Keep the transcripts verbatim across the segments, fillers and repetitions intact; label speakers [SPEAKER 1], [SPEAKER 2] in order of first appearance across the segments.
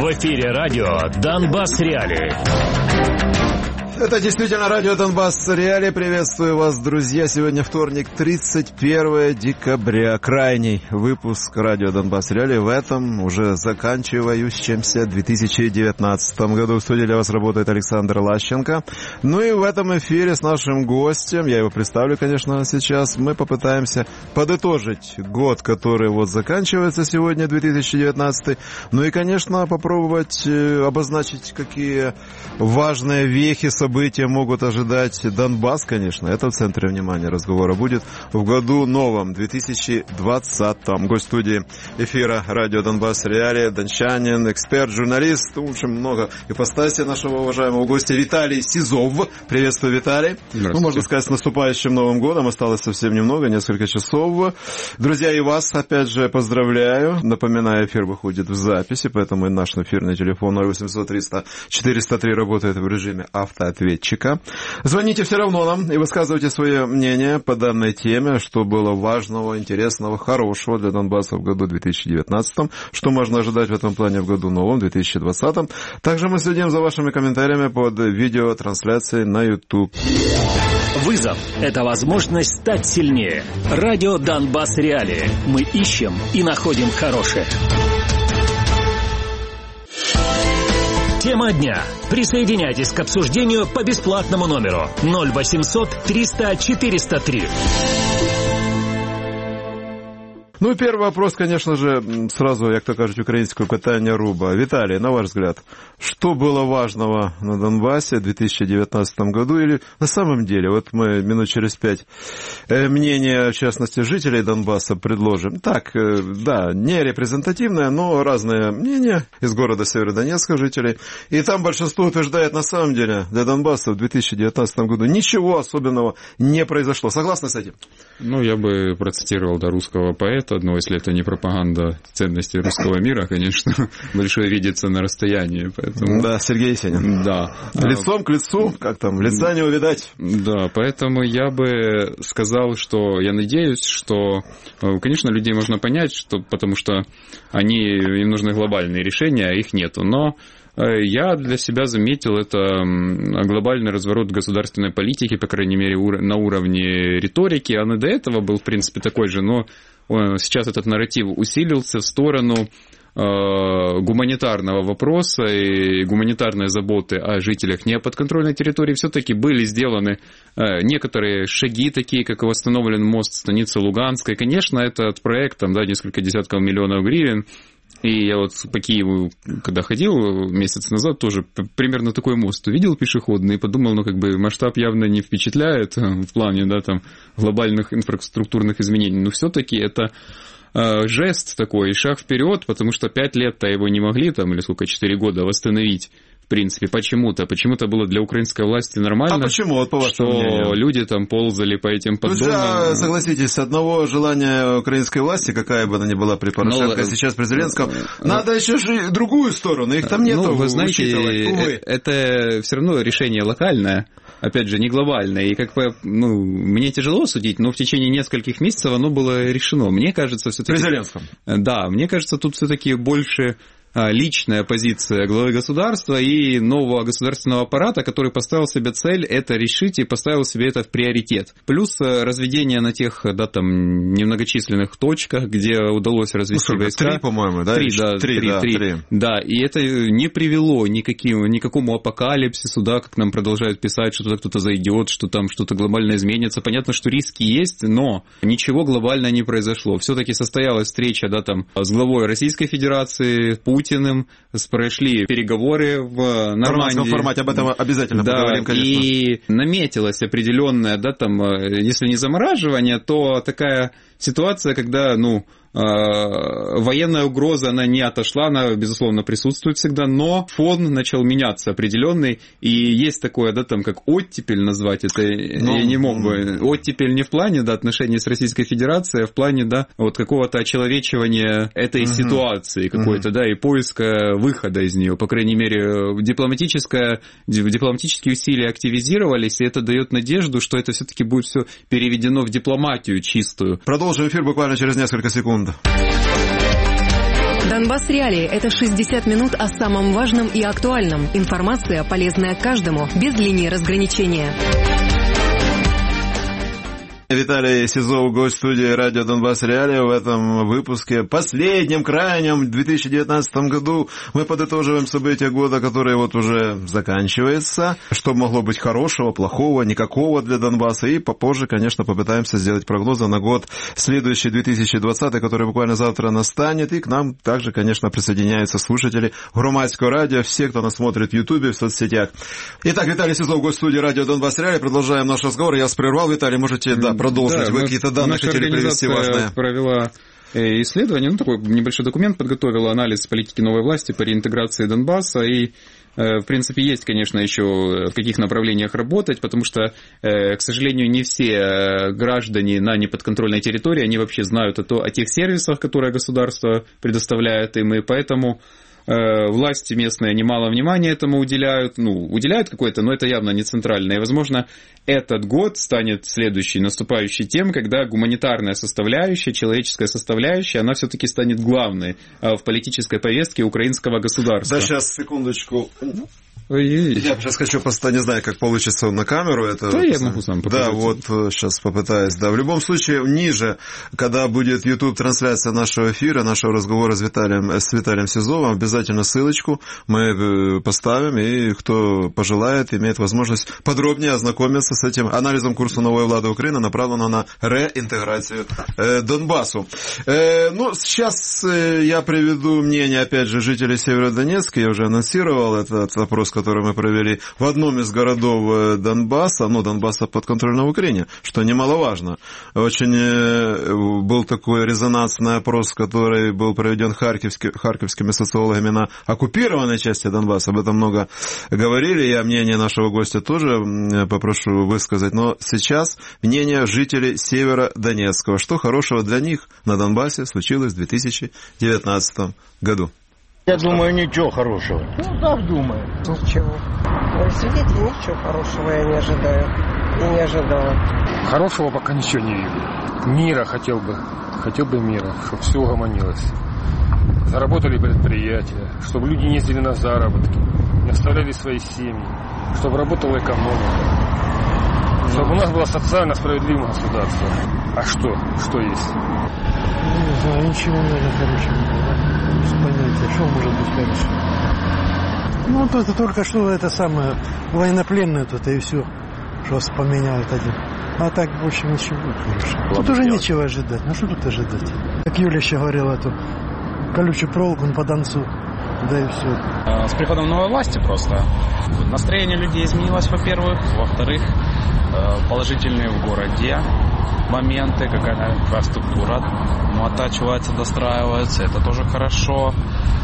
[SPEAKER 1] В эфире радио «Донбасс Реалии».
[SPEAKER 2] Это действительно радио «Донбасс Реалии». Приветствую вас, друзья. Сегодня вторник, тридцать первое декабря. Крайний выпуск радио «Донбасс Реалии» в этом уже заканчивающемся две тысячи девятнадцатом году. В студии для вас работает Александр Лащенко. Ну и в этом эфире с нашим гостем, я его представлю, конечно, сейчас, мы попытаемся подытожить год, который вот заканчивается сегодня, две тысячи девятнадцатый. Ну и, конечно, попробовать обозначить, какие важные вехи события могут ожидать Донбасс, конечно. Это в центре внимания разговора будет в году новом, две тысячи двадцатом. Гость студии эфира радио «Донбасс Реалии», дончанин, эксперт, журналист, очень много ипостасей нашего уважаемого гостя Виталий Сизов. Приветствую, Виталий. Ну, можно сказать, с наступающим Новым годом. Осталось совсем немного, несколько часов. Друзья, и вас, опять же, поздравляю. Напоминаю, эфир выходит в записи, поэтому и наш эфирный телефон ноль восемьсот триста четыреста три работает в режиме автоответчика. Звоните все равно нам и высказывайте свое мнение по данной теме, что было важного, интересного, хорошего для Донбасса в году две тысячи девятнадцатом, что можно ожидать в этом плане в году новом, две тысячи двадцатом. Также мы следим за вашими комментариями под видеотрансляцией на YouTube.
[SPEAKER 1] Вызов – это возможность стать сильнее. Радио «Донбасс Реалии». Мы ищем и находим хорошее. Тема дня. Присоединяйтесь к обсуждению по бесплатному номеру ноль восемьсот триста четыреста три.
[SPEAKER 2] Ну и первый вопрос, конечно же, сразу, як то кажуть, українською питання руба. Виталий, на ваш взгляд, что было важного на Донбассе в две тысячи девятнадцатом году? Или на самом деле, вот мы минут через пять мнение, в частности, жителей Донбасса предложим. Так, да, не репрезентативное, но разные мнения из города Северодонецка жителей. И там большинство утверждает, на самом деле, для Донбасса в две тысячи девятнадцатом году ничего особенного не произошло. Согласны с этим?
[SPEAKER 3] Ну, я бы процитировал, да, русского поэта, но если это не пропаганда ценностей русского мира, конечно, большое видится на расстоянии, поэтому...
[SPEAKER 2] Да, Сергей Есенин.
[SPEAKER 3] Да.
[SPEAKER 2] Лицом к лицу, как там, лица не увидать.
[SPEAKER 3] Да, поэтому я бы сказал, что я надеюсь, что, конечно, людей можно понять, что, потому что они, им нужны глобальные решения, а их нету, но... Я для себя заметил, это глобальный разворот государственной политики, по крайней мере, на уровне риторики. Он и до этого был, в принципе, такой же, но сейчас этот нарратив усилился в сторону гуманитарного вопроса, и гуманитарной заботы о жителях неподконтрольной территории. Все-таки были сделаны некоторые шаги, такие как восстановлен мост в станице Луганской. Конечно, этот проект, там, да, несколько десятков миллионов гривен. И я вот по Киеву, когда ходил месяц назад, тоже примерно такой мост увидел пешеходный и подумал, ну, как бы масштаб явно не впечатляет в плане, да, там, глобальных инфраструктурных изменений. Но все-таки это э, жест такой, шаг вперед, потому что пять лет-то его не могли, там, или сколько, четыре года восстановить. В принципе, почему-то. Почему-то было для украинской власти нормально,
[SPEAKER 2] а почему, вот, по
[SPEAKER 3] что
[SPEAKER 2] мнению?
[SPEAKER 3] Люди там ползали по этим поддонам.
[SPEAKER 2] Ну, согласитесь, одного желания украинской власти, какая бы она ни была при Порошенко, но, сейчас при Зеленском, но, надо еще же другую сторону, их там нету.
[SPEAKER 3] Ну, вы знаете,
[SPEAKER 2] увы.
[SPEAKER 3] Это все равно решение локальное, опять же, не глобальное. И как бы, ну, мне тяжело судить, но в течение нескольких месяцев оно было решено. Мне кажется, все-таки...
[SPEAKER 2] При Зеленском.
[SPEAKER 3] Да, мне кажется, тут все-таки больше... личная позиция главы государства и нового государственного аппарата, который поставил себе цель это решить и поставил себе это в приоритет. Плюс разведение на тех, да, там, немногочисленных точках, где удалось развести ну, войска.
[SPEAKER 2] Три, по-моему, да?
[SPEAKER 3] Три, да, три, три, да, три. три. Да, и это не привело никаким, никакому апокалипсису, да, как нам продолжают писать, что туда кто-то зайдет, что там что-то глобально изменится. Понятно, что риски есть, но ничего глобально не произошло. Все-таки состоялась встреча, да, там, с главой Российской Федерации, Путин, Путиным, прошли переговоры в Нормандии. В
[SPEAKER 2] формате, об этом обязательно да, поговорим, конечно.
[SPEAKER 3] И наметилась определенная, да, там, если не замораживание, то такая ситуация, когда, ну, военная угроза, она не отошла, она, безусловно, присутствует всегда, но фон начал меняться определенный, и есть такое, да, там, как оттепель назвать это, но... я не мог бы, оттепель не в плане, да, отношений с Российской Федерацией, а в плане, да, вот какого-то очеловечивания этой uh-huh. ситуации какой-то, uh-huh. да, и поиска выхода из нее, по крайней мере, дипломатическое, дипломатические усилия активизировались, и это дает надежду, что это все-таки будет все переведено в дипломатию чистую.
[SPEAKER 2] Продолжим эфир буквально через несколько секунд.
[SPEAKER 4] Донбасс Реалии – это шестьдесят минут о самом важном и актуальном. Информация, полезная каждому, без линии разграничения.
[SPEAKER 2] Виталий Сизов, гость студии радио Донбасс Реалии. В этом выпуске, последнем, крайнем, в две тысячи девятнадцатом году, мы подытоживаем события года, который вот уже заканчивается. Что могло быть хорошего, плохого, никакого для Донбасса. И попозже, конечно, попытаемся сделать прогнозы на год следующий, две тысячи двадцатый, который буквально завтра настанет. И к нам также, конечно, присоединяются слушатели Громадского радио, все, кто нас смотрит в Ютубе, в соцсетях. Итак, Виталий Сизов, гость студии радио Донбасс Реалии. Продолжаем наш разговор. Я вас прервал, Виталий, можете, да, продолжить.
[SPEAKER 3] Да,
[SPEAKER 2] Вы какие-то данные хотели привести важные.
[SPEAKER 3] Провела исследование, ну, такой небольшой документ подготовила, анализ политики новой власти по реинтеграции Донбасса, и, в принципе, есть, конечно, еще в каких направлениях работать, потому что, к сожалению, не все граждане на неподконтрольной территории, они вообще знают о, то, о тех сервисах, которые государство предоставляет им, и поэтому власти местные немало внимания этому уделяют, ну, уделяют какое-то, но это явно не центральное. И, возможно, этот год станет следующий, наступающий тем, когда гуманитарная составляющая, человеческая составляющая, она все-таки станет главной в политической повестке украинского государства.
[SPEAKER 2] Да, сейчас, секундочку.
[SPEAKER 3] Ой-ой-ой.
[SPEAKER 2] Я сейчас хочу поставить, не знаю, как получится на камеру. Это
[SPEAKER 3] да,
[SPEAKER 2] вот,
[SPEAKER 3] я могу сам показать.
[SPEAKER 2] Да, вот сейчас попытаюсь. Да, в любом случае, ниже, когда будет YouTube-трансляция нашего эфира, нашего разговора с Виталием, с Виталием Сизовым, обязательно ссылочку мы поставим, и кто пожелает, имеет возможность подробнее ознакомиться с этим анализом курса новой влады Украины, направленного на реинтеграцию э, Донбассу. Э, ну, сейчас э, я приведу мнение, опять же, жителей Северодонецка. Я уже анонсировал этот опрос, который мы провели в одном из городов Донбасса, ну, Донбасса подконтрольно в Украине, что немаловажно. Очень был такой резонансный опрос, который был проведен харьковский, харьковскими социологами на оккупированной части Донбасса. Об этом много говорили, я мнение нашего гостя тоже попрошу высказать. Но сейчас мнение жителей Северодонецкого. Что хорошего для них на Донбассе случилось в две тысячи девятнадцатом году?
[SPEAKER 5] Я думаю, ничего хорошего. Ну, так думаю.
[SPEAKER 6] Ничего. В свете ничего хорошего я не ожидаю. И не ожидала.
[SPEAKER 7] Хорошего пока ничего не вижу. Мира хотел бы. Хотел бы мира, чтобы все угомонилось. Заработали предприятия, чтобы люди не ездили на заработки, не оставляли свои семьи, чтобы работала экономика. Чтобы у нас было социально справедливое государство. А что? Что есть?
[SPEAKER 8] Не знаю, ничего, наверное, хорошего не было. Без понятия, что может быть хорошо. Ну, то это только что это самое военнопленное тут и все, что поменяют один. А так больше ничего хорошего. Тут уже нечего ожидать. Ну, что тут ожидать? Как Юля еще говорила, то колючую проволоку по Донцу. Да и все.
[SPEAKER 9] С приходом новой власти просто настроение людей изменилось, во-первых. Во-вторых, положительные в городе моменты, какая инфраструктура ну, оттачивается, достраивается, это тоже хорошо.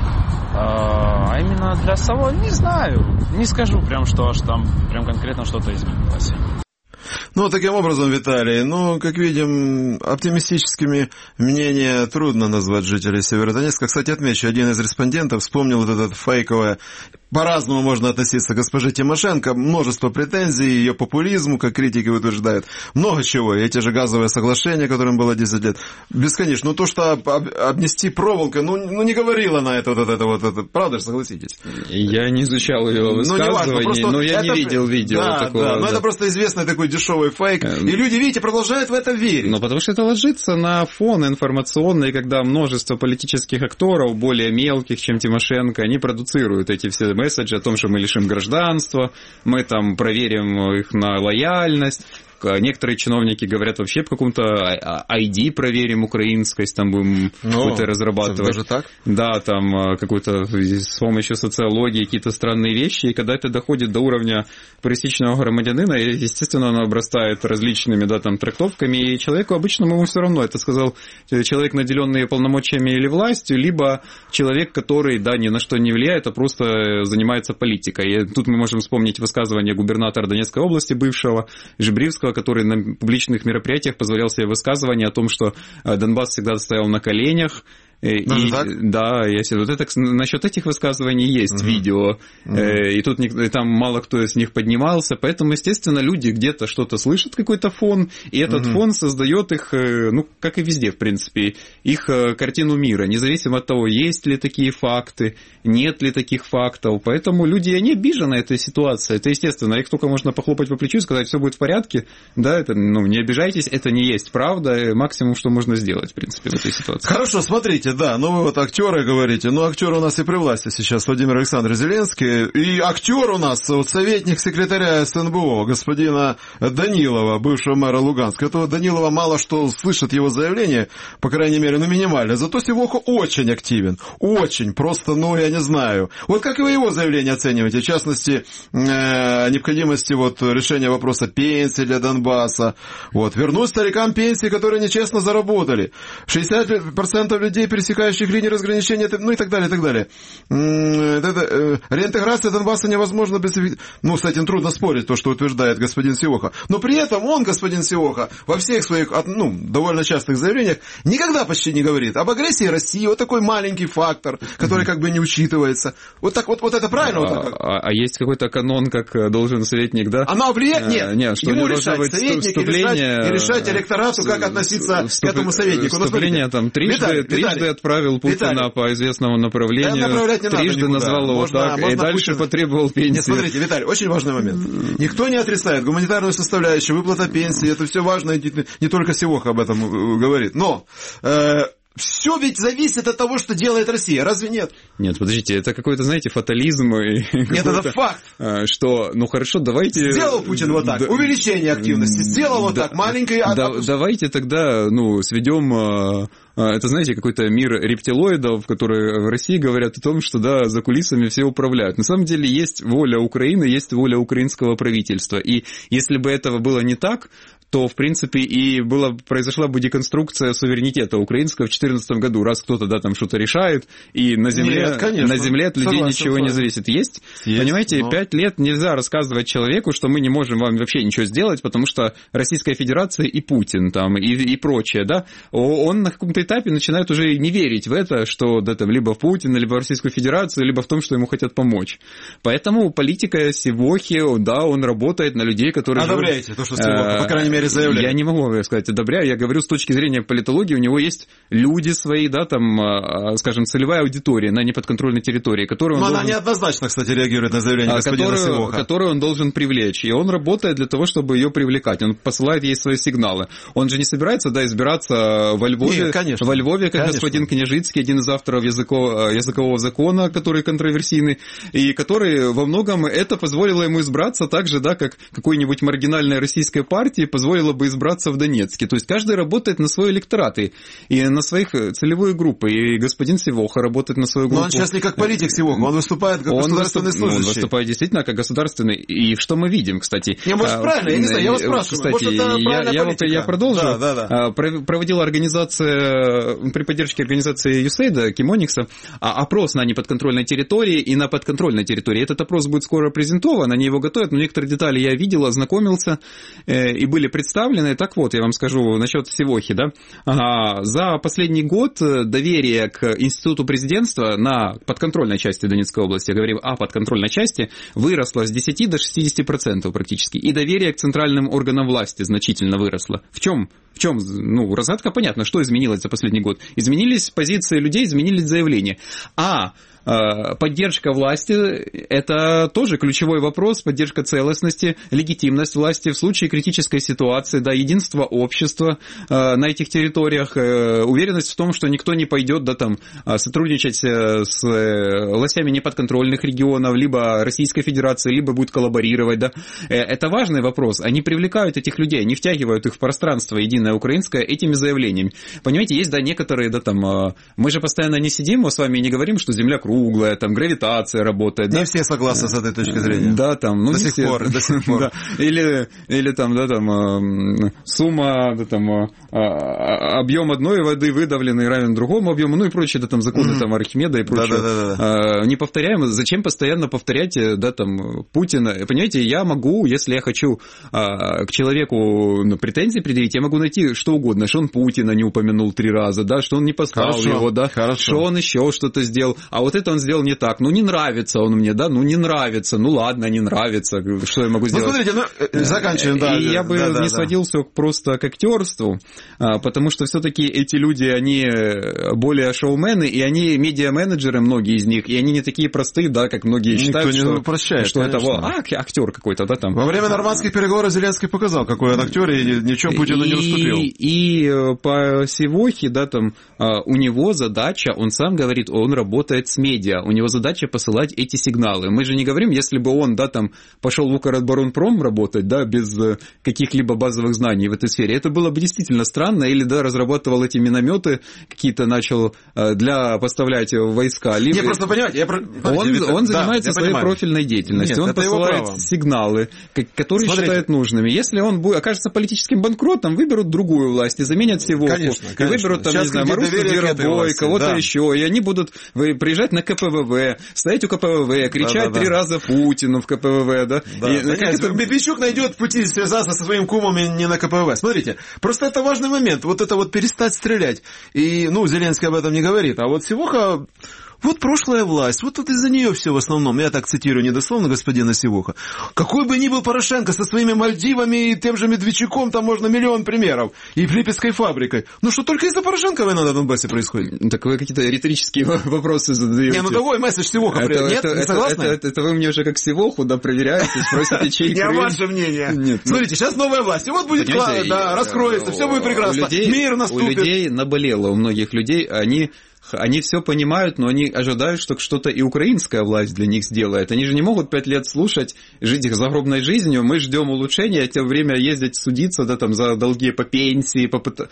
[SPEAKER 9] А именно для самого, не знаю, не скажу прям, что аж там прям конкретно что-то изменилось.
[SPEAKER 2] Ну, таким образом, Виталий, ну, как видим, оптимистическими мнения трудно назвать жителей Северодонецка. Кстати, отмечу, один из респондентов вспомнил вот это фейковое, по-разному можно относиться к госпоже Тимошенко, множество претензий, ее популизму, как критики утверждают, много чего, и эти же газовые соглашения, которым было десять лет, бесконечно. Ну, то, что об, об, обнести проволокой, ну, ну, не говорила на это вот это вот это, правда же, согласитесь?
[SPEAKER 3] Я не изучал ее высказываний, ну, но, но я
[SPEAKER 2] это,
[SPEAKER 3] не видел видео
[SPEAKER 2] да,
[SPEAKER 3] такого.
[SPEAKER 2] Да, но
[SPEAKER 3] да.
[SPEAKER 2] это просто известный такой дешевый фейк, и люди, видите, продолжают в это верить.
[SPEAKER 3] Ну, потому что это ложится на фон информационный, когда множество политических акторов, более мелких, чем Тимошенко, они продуцируют эти все месседжи о том, что мы лишим гражданства, мы там проверим их на лояльность. Некоторые чиновники говорят, вообще по какому-то ай ди проверим украинскость, там будем какую-то разрабатывать.
[SPEAKER 2] Даже так?
[SPEAKER 3] Да, там какую-то с помощью социологии какие-то странные вещи, и когда это доходит до уровня пересечного громадянина, естественно, оно обрастает различными, да, там, трактовками, и человеку обычному ему все равно, это сказал человек, наделенный полномочиями или властью, либо человек, который, да, ни на что не влияет, а просто занимается политикой. И тут мы можем вспомнить высказывание губернатора Донецкой области, бывшего, Жебривского, который на публичных мероприятиях позволял себе высказывание о том, что Донбасс всегда стоял на коленях, И, и, да, если вот это, насчет этих высказываний есть uh-huh. видео, uh-huh. и тут и там мало кто из них поднимался, поэтому, естественно, люди где-то что-то слышат, какой-то фон, и этот uh-huh. фон создает их, ну, как и везде, в принципе, их картину мира, независимо от того, есть ли такие факты, нет ли таких фактов, поэтому люди, они обижены этой ситуацией, это естественно, их только можно похлопать по плечу и сказать, все будет в порядке, да, это, ну, не обижайтесь, это не есть правда, максимум, что можно сделать, в принципе, в этой ситуации.
[SPEAKER 2] Хорошо, смотрите, да, ну вы вот актеры говорите, ну актеры у нас и при власти сейчас Владимир Александрович Зеленский, и актер у нас, вот советник секретаря эс эн бэ о, господина Данилова, бывшего мэра Луганска. Этого Данилова мало что слышит его заявление, по крайней мере, ну минимально, зато Сивоха очень активен, очень, просто, ну я не знаю. Вот как вы его заявление оцениваете, в частности, э, необходимости вот решения вопроса пенсии для Донбасса, вот, вернуть старикам пенсии, которые нечестно заработали, шестьдесят процентов людей, пересекающих линии разграничения, ну и так далее, и так далее. Это, э, реинтеграция Донбасса невозможна без... Ну, с этим трудно спорить, то, что утверждает господин Сивоха. Но при этом он, господин Сивоха, во всех своих, ну, довольно частых заявлениях никогда почти не говорит об агрессии России, вот такой маленький фактор, который как бы не учитывается. Вот так вот, вот это правильно?
[SPEAKER 3] А,
[SPEAKER 2] вот так,
[SPEAKER 3] а, а есть какой-то канон, как должен советник, да?
[SPEAKER 2] Оно влияет? Нет.
[SPEAKER 3] А, нет, что
[SPEAKER 2] ему
[SPEAKER 3] не
[SPEAKER 2] решать советник и решать, и решать электорату, как относиться вступ... к этому советнику.
[SPEAKER 3] Вступление
[SPEAKER 2] ну,
[SPEAKER 3] там трижды,
[SPEAKER 2] Виталий,
[SPEAKER 3] трижды
[SPEAKER 2] Виталий,
[SPEAKER 3] отправил Путина
[SPEAKER 2] Виталий.
[SPEAKER 3] по известному направлению,
[SPEAKER 2] да,
[SPEAKER 3] трижды назвал его можно, так, можно и дальше Путин... потребовал пенсии.
[SPEAKER 2] Нет, смотрите, Виталий, очень важный момент. Никто не отрицает гуманитарную составляющую, выплата пенсии, это все важно, и не только Сивоха об этом говорит. Но... Э, все ведь зависит от того, что делает Россия. Разве нет?
[SPEAKER 3] Нет, подождите, это какой-то, знаете, фатализм.
[SPEAKER 2] Нет, это факт.
[SPEAKER 3] Что, ну хорошо, давайте...
[SPEAKER 2] Сделал Путин вот так, да, увеличение активности. Сделал вот да, так, маленькое...
[SPEAKER 3] Да, давайте тогда, ну, сведем... Это, знаете, какой-то мир рептилоидов, которые в России говорят о том, что, да, за кулисами все управляют. На самом деле есть воля Украины, есть воля украинского правительства. И если бы этого было не так, то, в принципе, и была, произошла бы деконструкция суверенитета украинского в две тысячи четырнадцатом году, раз кто-то, да, там что-то решает, и на земле,
[SPEAKER 2] Нет, конечно,
[SPEAKER 3] на земле от людей
[SPEAKER 2] согласен,
[SPEAKER 3] ничего не зависит. Есть, есть понимаете, но... пять лет нельзя рассказывать человеку, что мы не можем вам вообще ничего сделать, потому что Российская Федерация и Путин там, и, и прочее, да, он на каком-то этапе начинает уже не верить в это, что, да, там, либо в Путина, либо в Российскую Федерацию, либо в том, что ему хотят помочь. Поэтому политика Сивохи, да, он работает на людей, которые...
[SPEAKER 2] Одобряете живут, то, что Сивоха, по крайней мере, заявляет.
[SPEAKER 3] Я не могу сказать одобряю, я говорю с точки зрения политологии, у него есть люди свои, да, там, скажем, целевая аудитория на неподконтрольной территории, которую он
[SPEAKER 2] Но
[SPEAKER 3] должен...
[SPEAKER 2] она неоднозначно, кстати, реагирует на заявление господина
[SPEAKER 3] которую,
[SPEAKER 2] Сивоха.
[SPEAKER 3] Которую он должен привлечь, и он работает для того, чтобы ее привлекать, он посылает ей свои сигналы. Он же не собирается, да, избираться во Львове,
[SPEAKER 2] Нет, конечно,
[SPEAKER 3] во Львове, как конечно. господин Княжицкий, один из авторов языко, языкового закона, который контроверсийный, и который во многом это позволило ему избраться так же, да, как какой-нибудь маргинальной российской партии позволило бы избраться в Донецке. То есть каждый работает на свой электорат и, и на своих целевые группы. И господин Сивоха работает на свою группу.
[SPEAKER 2] Но он сейчас не как политик Сивоха, он выступает как
[SPEAKER 3] он
[SPEAKER 2] государственный
[SPEAKER 3] выступ...
[SPEAKER 2] служащий.
[SPEAKER 3] Он выступает действительно как государственный. И что мы видим, кстати?
[SPEAKER 2] Не, может, а, правильно, я не знаю, я вас спрашиваю.
[SPEAKER 3] Кстати,
[SPEAKER 2] может, это
[SPEAKER 3] я, я, вот, я продолжу.
[SPEAKER 2] Да, да, да.
[SPEAKER 3] Проводила организация, при поддержке организации ю эс эй ай ди, Кимоникса, опрос на неподконтрольной территории и на подконтрольной территории. Этот опрос будет скоро презентован, они его готовят, но некоторые детали я видел, ознакомился, и были представлены. Так вот, я вам скажу насчет Сивохи, да. Ага, за последний год доверие к институту президентства на подконтрольной части Донецкой области, я говорю о подконтрольной части, выросло с десяти до шестидесяти процентов практически. И доверие к центральным органам власти значительно выросло. В чем? В чем? Ну, разгадка понятна, что изменилось за последний год. Изменились позиции людей, изменились заявления. А поддержка власти – это тоже ключевой вопрос, поддержка целостности, легитимность власти в случае критической ситуации, да, единство общества на этих территориях, уверенность в том, что никто не пойдет, да, там, сотрудничать с властями неподконтрольных регионов, либо Российской Федерации, либо будет коллаборировать, да. Это важный вопрос. Они привлекают этих людей, они втягивают их в пространство единое украинское этими заявлениями. Понимаете, есть, да, некоторые, да, там, мы же постоянно не сидим, мы с вами не говорим, что Земля круглая, там гравитация работает.
[SPEAKER 2] Не
[SPEAKER 3] да?
[SPEAKER 2] все согласны с этой точки зрения.
[SPEAKER 3] Да, там, ну,
[SPEAKER 2] до сих
[SPEAKER 3] все.
[SPEAKER 2] пор, до сих пор.
[SPEAKER 3] Да. Или, или там, да, там, сумма, да, там, объем одной воды выдавленный равен другому объему, ну и прочие, да, там, законы, mm-hmm. там, Архимеда и прочее. Да-да-да. Не повторяем, зачем постоянно повторять, да, там, Путина? Понимаете, я могу, если я хочу к человеку ну, претензии предъявить, я могу найти что угодно, что он Путина не упомянул три раза, да, что он не поставил Хорошо. его, да, Хорошо. что он еще что-то сделал, а вот это он сделал не так, ну, не нравится он мне, да, ну, не нравится, ну, ладно, не нравится, что я могу сделать? Ну, смотрите, ну, заканчиваем, да. И да, я бы да, да, не да. сводил все просто к актерству, потому что все-таки эти люди, они более шоумены, и они медиа-менеджеры, многие из них, и они не такие простые, да, как многие Никто считают, не что, прощает, что это вот, а, актер какой-то, да, там.
[SPEAKER 2] Во время нормандских переговоров Зеленский показал, какой он актер, и ничего Путину и, не уступил.
[SPEAKER 3] И по Сивохе, да, там, у него задача, он сам говорит, он работает с медиа, у него задача посылать эти сигналы. Мы же не говорим, если бы он, да, там, пошел в Укроборонпром работать, да, без каких-либо базовых знаний в этой сфере, это было бы действительно странно, или, да, разрабатывал эти минометы, какие-то начал для поставлять в войска. Либо...
[SPEAKER 2] Не, просто понимаете, я...
[SPEAKER 3] он, он занимается да, своей понимаю. профильной деятельностью, Нет, он посылает сигналы, которые Смотрите. считает нужными. Если он будет, окажется политическим банкротом, выберут другую власть и заменят Сивоху.
[SPEAKER 2] Конечно,
[SPEAKER 3] конечно. И выберут, там, Сейчас не знаю, Марусу Зверобой, кого-то да. еще, и они будут приезжать на ка пэ вэ вэ, стоять у ка пэ вэ вэ, кричать да, да, да. три раза Путину в ка пэ вэ вэ, да?
[SPEAKER 2] да. И, как это... Медведчук найдет пути связаться со своим кумом и не на ка пэ вэ вэ. Смотрите, просто это важный момент, вот это вот перестать стрелять. И, ну, Зеленский об этом не говорит, а вот Сивоха... Вот прошлая власть, вот тут из-за нее все в основном, я так цитирую недословно господина Сивоха. Какой бы ни был Порошенко со своими Мальдивами и тем же Медведчуком, там можно миллион примеров, и Липецкой фабрикой. Ну что, только из-за Порошенко война на Донбассе происходит?
[SPEAKER 3] Так вы какие-то риторические вопросы задаете.
[SPEAKER 2] Не, ну такой месседж Сивоха.
[SPEAKER 3] Это,
[SPEAKER 2] Нет,
[SPEAKER 3] это,
[SPEAKER 2] не согласны?
[SPEAKER 3] Это, это, это вы мне уже как Сивоху, да, проверяете, спросите, чей
[SPEAKER 2] Не ваше мнение. Смотрите, сейчас новая власть, и вот будет, да, раскроется, все будет прекрасно, мир наступит.
[SPEAKER 3] У людей наболело, у многих людей, они... Они все понимают, но они ожидают, что что-то и украинская власть для них сделает. Они же не могут пять лет слушать, жить их загробной жизнью. Мы ждем улучшения, а тем время ездить судиться, да, там, за долги по пенсии попыт...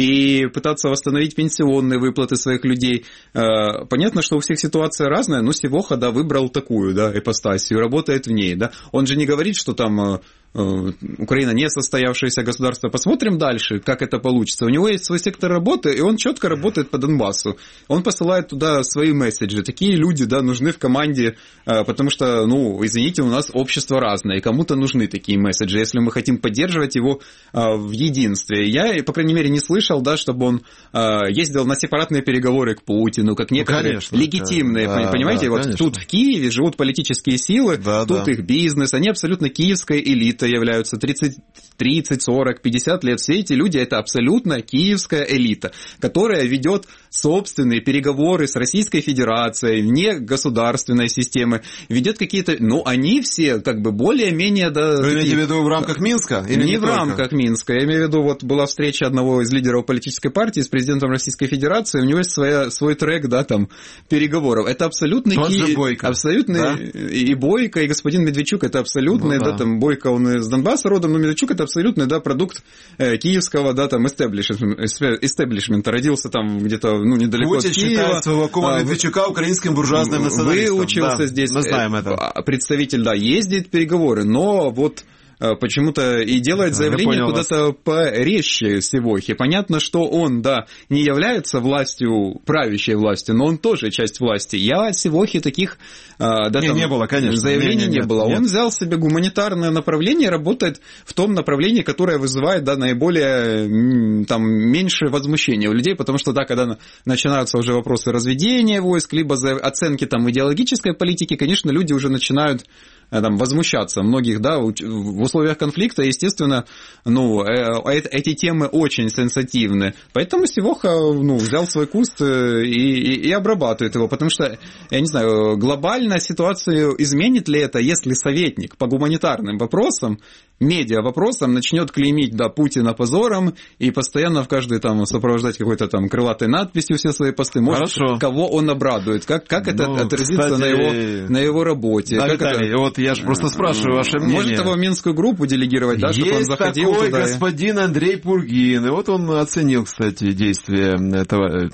[SPEAKER 3] и пытаться восстановить пенсионные выплаты своих людей. Понятно, что у всех ситуация разная, но Сивоха, да, выбрал такую, да, ипостасию, работает в ней, да. Он же не говорит, что там... Украина не состоявшееся государство. Посмотрим дальше, как это получится. У него есть свой сектор работы, и он четко работает по Донбассу. Он посылает туда свои месседжи. Такие люди, да, нужны в команде, потому что, ну, извините, у нас общество разное, и кому-то нужны такие месседжи, если мы хотим поддерживать его в единстве. Я, по крайней мере, не слышал, да, чтобы он ездил на сепаратные переговоры к Путину, как некоторые, ну, конечно, легитимные, да, понимаете, да, вот конечно. Тут в Киеве живут политические силы, да, тут да. их бизнес, они абсолютно киевская элита являются тридцать, тридцать, сорок, пятьдесят лет. Все эти люди — это абсолютно киевская элита, которая ведет собственные переговоры с Российской Федерацией, вне государственной системы, ведет какие-то... Ну, они все как бы более-менее... Да,
[SPEAKER 2] Вы имеете в виду в рамках Минска?
[SPEAKER 3] Или не, не в только? рамках Минска. Я имею в виду, вот была встреча одного из лидеров политической партии с президентом Российской Федерации, у него есть своя, свой трек, да, там, переговоров. Это абсолютно... Ки... Абсолютно да? и Бойко, и господин Медведчук, это абсолютно, ну, да. да, там, Бойко, он из Донбасса родом, но Медведчук — это абсолютный, да, продукт э, киевского, да, там, эстеблишмента. Родился там где-то, ну, недалеко
[SPEAKER 2] Путин
[SPEAKER 3] от Киева.
[SPEAKER 2] считает своего кума Медведчука украинским буржуазным националистом.
[SPEAKER 3] Выучился да, здесь.
[SPEAKER 2] Мы знаем это.
[SPEAKER 3] Представитель, да, ездит переговоры, но вот почему-то и делает заявление куда-то порезче Сивохи. Понятно, что он, да, не является властью, правящей властью, но он тоже часть власти. Я Сивохи таких да,
[SPEAKER 2] не,
[SPEAKER 3] там,
[SPEAKER 2] не было, конечно.
[SPEAKER 3] заявлений
[SPEAKER 2] не, не,
[SPEAKER 3] не
[SPEAKER 2] нет,
[SPEAKER 3] было.
[SPEAKER 2] Нет.
[SPEAKER 3] Он взял себе гуманитарное направление, работает в том направлении, которое вызывает, да, наиболее там, меньше возмущения у людей, потому что, да, когда начинаются уже вопросы разведения войск, либо оценки там, идеологической политики, конечно, люди уже начинают там, возмущаться. Многих, да, в условиях конфликта, естественно, ну, эти темы очень сенситивны. Поэтому Сивоха, ну, взял свой куст и, и, и обрабатывает его, потому что, я не знаю, глобально ситуацию изменит ли это, если советник по гуманитарным вопросам, медиа вопросам начнет клеймить, да, Путина позором и постоянно в каждой там сопровождать какой-то там крылатой надписью все свои посты. Может, Хорошо. Кого он обрадует? Как, как это ну, отразится кстати, на, его, на его работе?
[SPEAKER 2] Да,
[SPEAKER 3] как
[SPEAKER 2] Виталий,
[SPEAKER 3] это...
[SPEAKER 2] вот я же просто спрашиваю ваше мнение.
[SPEAKER 3] Может его в Минскую группу делегировать, да, чтобы он заходил
[SPEAKER 2] туда? Есть
[SPEAKER 3] туда?
[SPEAKER 2] такой господин Андрей Пургин, и вот он оценил, кстати, действия этого...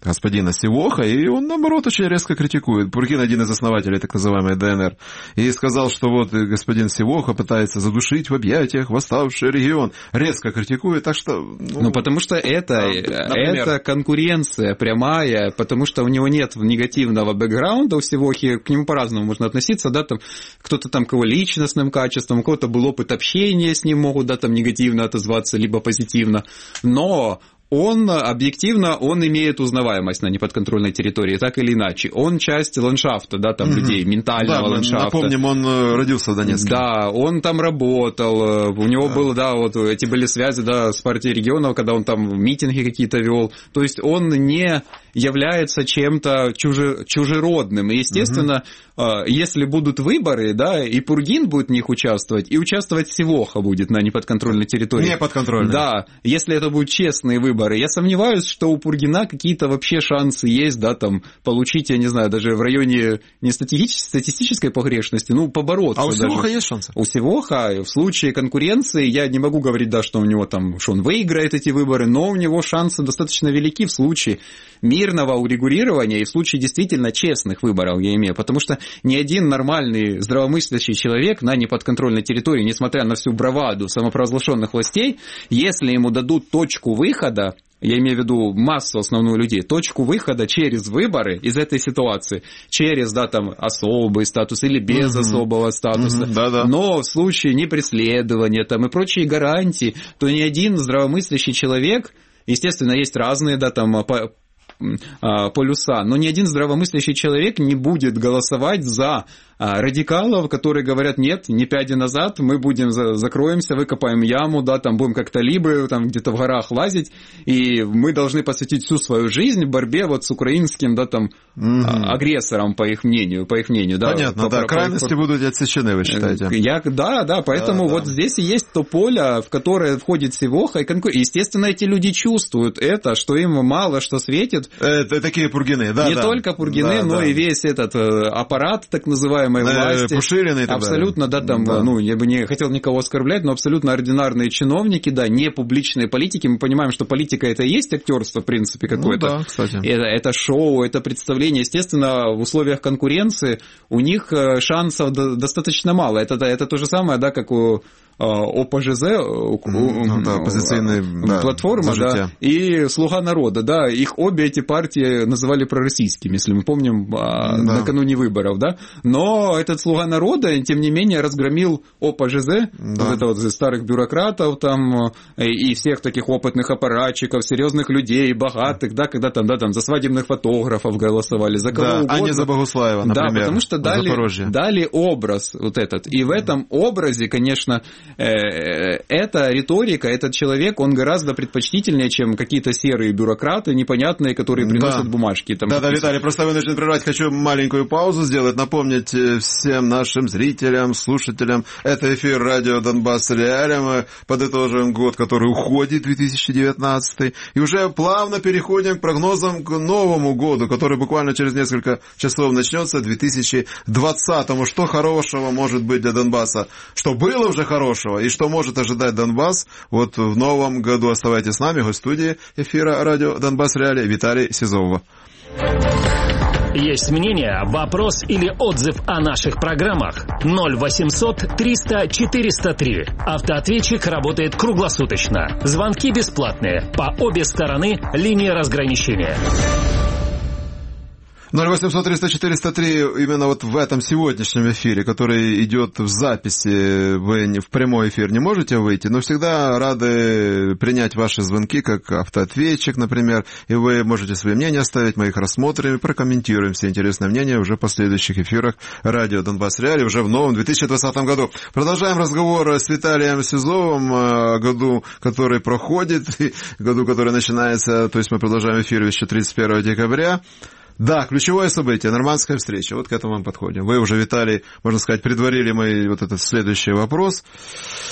[SPEAKER 2] господина Сивоха, и он, наоборот, очень резко критикует. Пургин один из основателей так называемой ДНР, и сказал, что вот господин Сивоха пытается задушить в объятиях восставший регион. Резко критикует, так что... Ну,
[SPEAKER 3] ну потому что это, это конкуренция прямая, потому что у него нет негативного бэкграунда у Сивохи, к нему по-разному можно относиться, да, там кто-то там к его личностным качествам, у кого-то был опыт общения с ним, могут, да, там негативно отозваться, либо позитивно, но... Он объективно, он имеет узнаваемость на неподконтрольной территории, так или иначе. Он часть ландшафта, да, там, mm-hmm. людей, ментального да, ландшафта.
[SPEAKER 2] Напомним, он родился в Донецке.
[SPEAKER 3] Да, он там работал, у него да. было, да, вот эти были связи, да, с партией регионов, когда он там митинги какие-то вел. То есть он не является чем-то чуже, чужеродным. И, естественно, mm-hmm. если будут выборы, да, и Пургин будет в них участвовать, и участвовать Сивоха будет на неподконтрольной территории.
[SPEAKER 2] Неподконтрольной.
[SPEAKER 3] Да, если это будут честные выборы. Я сомневаюсь, что у Пургина какие-то вообще шансы есть, да, там, получить, я не знаю, даже в районе не статистической погрешности, ну, побороться.
[SPEAKER 2] А у
[SPEAKER 3] даже.
[SPEAKER 2] Сивоха есть шансы?
[SPEAKER 3] У Сивоха в случае конкуренции, я не могу говорить, да, что у него там, что он выиграет эти выборы, но у него шансы достаточно велики в случае мирного урегулирования и в случае действительно честных выборов, я имею, потому что ни один нормальный, здравомыслящий человек на неподконтрольной территории, несмотря на всю браваду самопровозглашенных властей, если ему дадут точку выхода, я имею в виду массу основную людей, точку выхода через выборы из этой ситуации, через, да, там, особый статус или без mm-hmm. особого статуса, mm-hmm. да-да. но в случае непреследования там, и прочие гарантии, то ни один здравомыслящий человек, естественно, есть разные, да, там, по полюса, но ни один здравомыслящий человек не будет голосовать за радикалов, которые говорят, нет, не пяди назад, мы будем, закроемся, выкопаем яму, да, там будем как талибы, там где-то в горах лазить, и мы должны посвятить всю свою жизнь в борьбе вот с украинским, да, там, mm-hmm. агрессором, по их мнению, по их мнению, да.
[SPEAKER 2] Понятно, по, да, по, крайности по... будут отсечены, вы считаете? Я,
[SPEAKER 3] да, да, поэтому да, вот да. здесь и есть то поле, в которое входит Сивоха и конкуренция. Естественно, эти люди чувствуют это, что им мало что светит.
[SPEAKER 2] Это такие Пургины, да,
[SPEAKER 3] Не
[SPEAKER 2] да.
[SPEAKER 3] только Пургины, да, но да. и весь этот аппарат, так называемый, власти,
[SPEAKER 2] Пушилины и так
[SPEAKER 3] абсолютно,
[SPEAKER 2] далее.
[SPEAKER 3] да, там,
[SPEAKER 2] да.
[SPEAKER 3] ну, я бы не хотел никого оскорблять, но абсолютно ординарные чиновники, да, не публичные политики. Мы понимаем, что политика это и есть актерство, в принципе, какое-то.
[SPEAKER 2] Ну, да, кстати.
[SPEAKER 3] Это, это шоу, это представление. Естественно, в условиях конкуренции у них шансов достаточно мало. Это, это то же самое, да, как у ОПЖЗ,
[SPEAKER 2] ну, да, оппозиционная да,
[SPEAKER 3] платформа, да, и Слуга народа, да, их обе эти партии называли пророссийскими, если мы помним, да. накануне выборов, да, но этот Слуга народа, тем не менее, разгромил ОПЖЗ, да. вот это вот старых бюрократов там, и всех таких опытных аппаратчиков, серьезных людей, богатых, да, когда там, да, там за свадебных фотографов голосовали, за кого
[SPEAKER 2] да,
[SPEAKER 3] угодно.
[SPEAKER 2] А не за Богуслаева, например.
[SPEAKER 3] Да, потому что дали, дали образ вот этот, и в этом образе, конечно, эта риторика, этот человек, он гораздо предпочтительнее, чем какие-то серые бюрократы непонятные, которые приносят
[SPEAKER 2] да.
[SPEAKER 3] бумажки. Там,
[SPEAKER 2] да, да, Виталий, просто вынужден прервать. Хочу маленькую паузу сделать, напомнить всем нашим зрителям, слушателям. Это эфир радио Донбасс Реалия. Мы подытоживаем год, который уходит, две тысячи девятнадцатый. И уже плавно переходим к прогнозам к новому году, который буквально через несколько часов начнется, две тысячи двадцатому. Что хорошего может быть для Донбасса? Что было уже хорошего? И что может ожидать Донбасс вот в новом году. Оставайтесь с нами. Гость студии эфира радио Донбасс Реалия Виталий Сизов.
[SPEAKER 1] Есть мнение, вопрос или отзыв о наших программах? ноль восемьсот триста четыреста три. Автоответчик работает круглосуточно. Звонки бесплатные. По обе стороны линии разграничения.
[SPEAKER 2] ноль восемьсот триста четыреста три именно вот в этом сегодняшнем эфире, который идет в записи, вы в прямой эфир не можете выйти, но всегда рады принять ваши звонки, как автоответчик, например, и вы можете свои мнения оставить, мы их рассмотрим и прокомментируем все интересные мнения уже в последующих эфирах радио Донбасс Реалия уже в новом две тысячи двадцатом году. Продолжаем разговор с Виталием Сизовым о году, который проходит, и году, который начинается, то есть мы продолжаем эфир еще тридцать первого декабря. Да, ключевое событие, нормандская встреча, вот к этому мы подходим. Вы уже, Виталий, можно сказать, предварили мой вот этот следующий вопрос.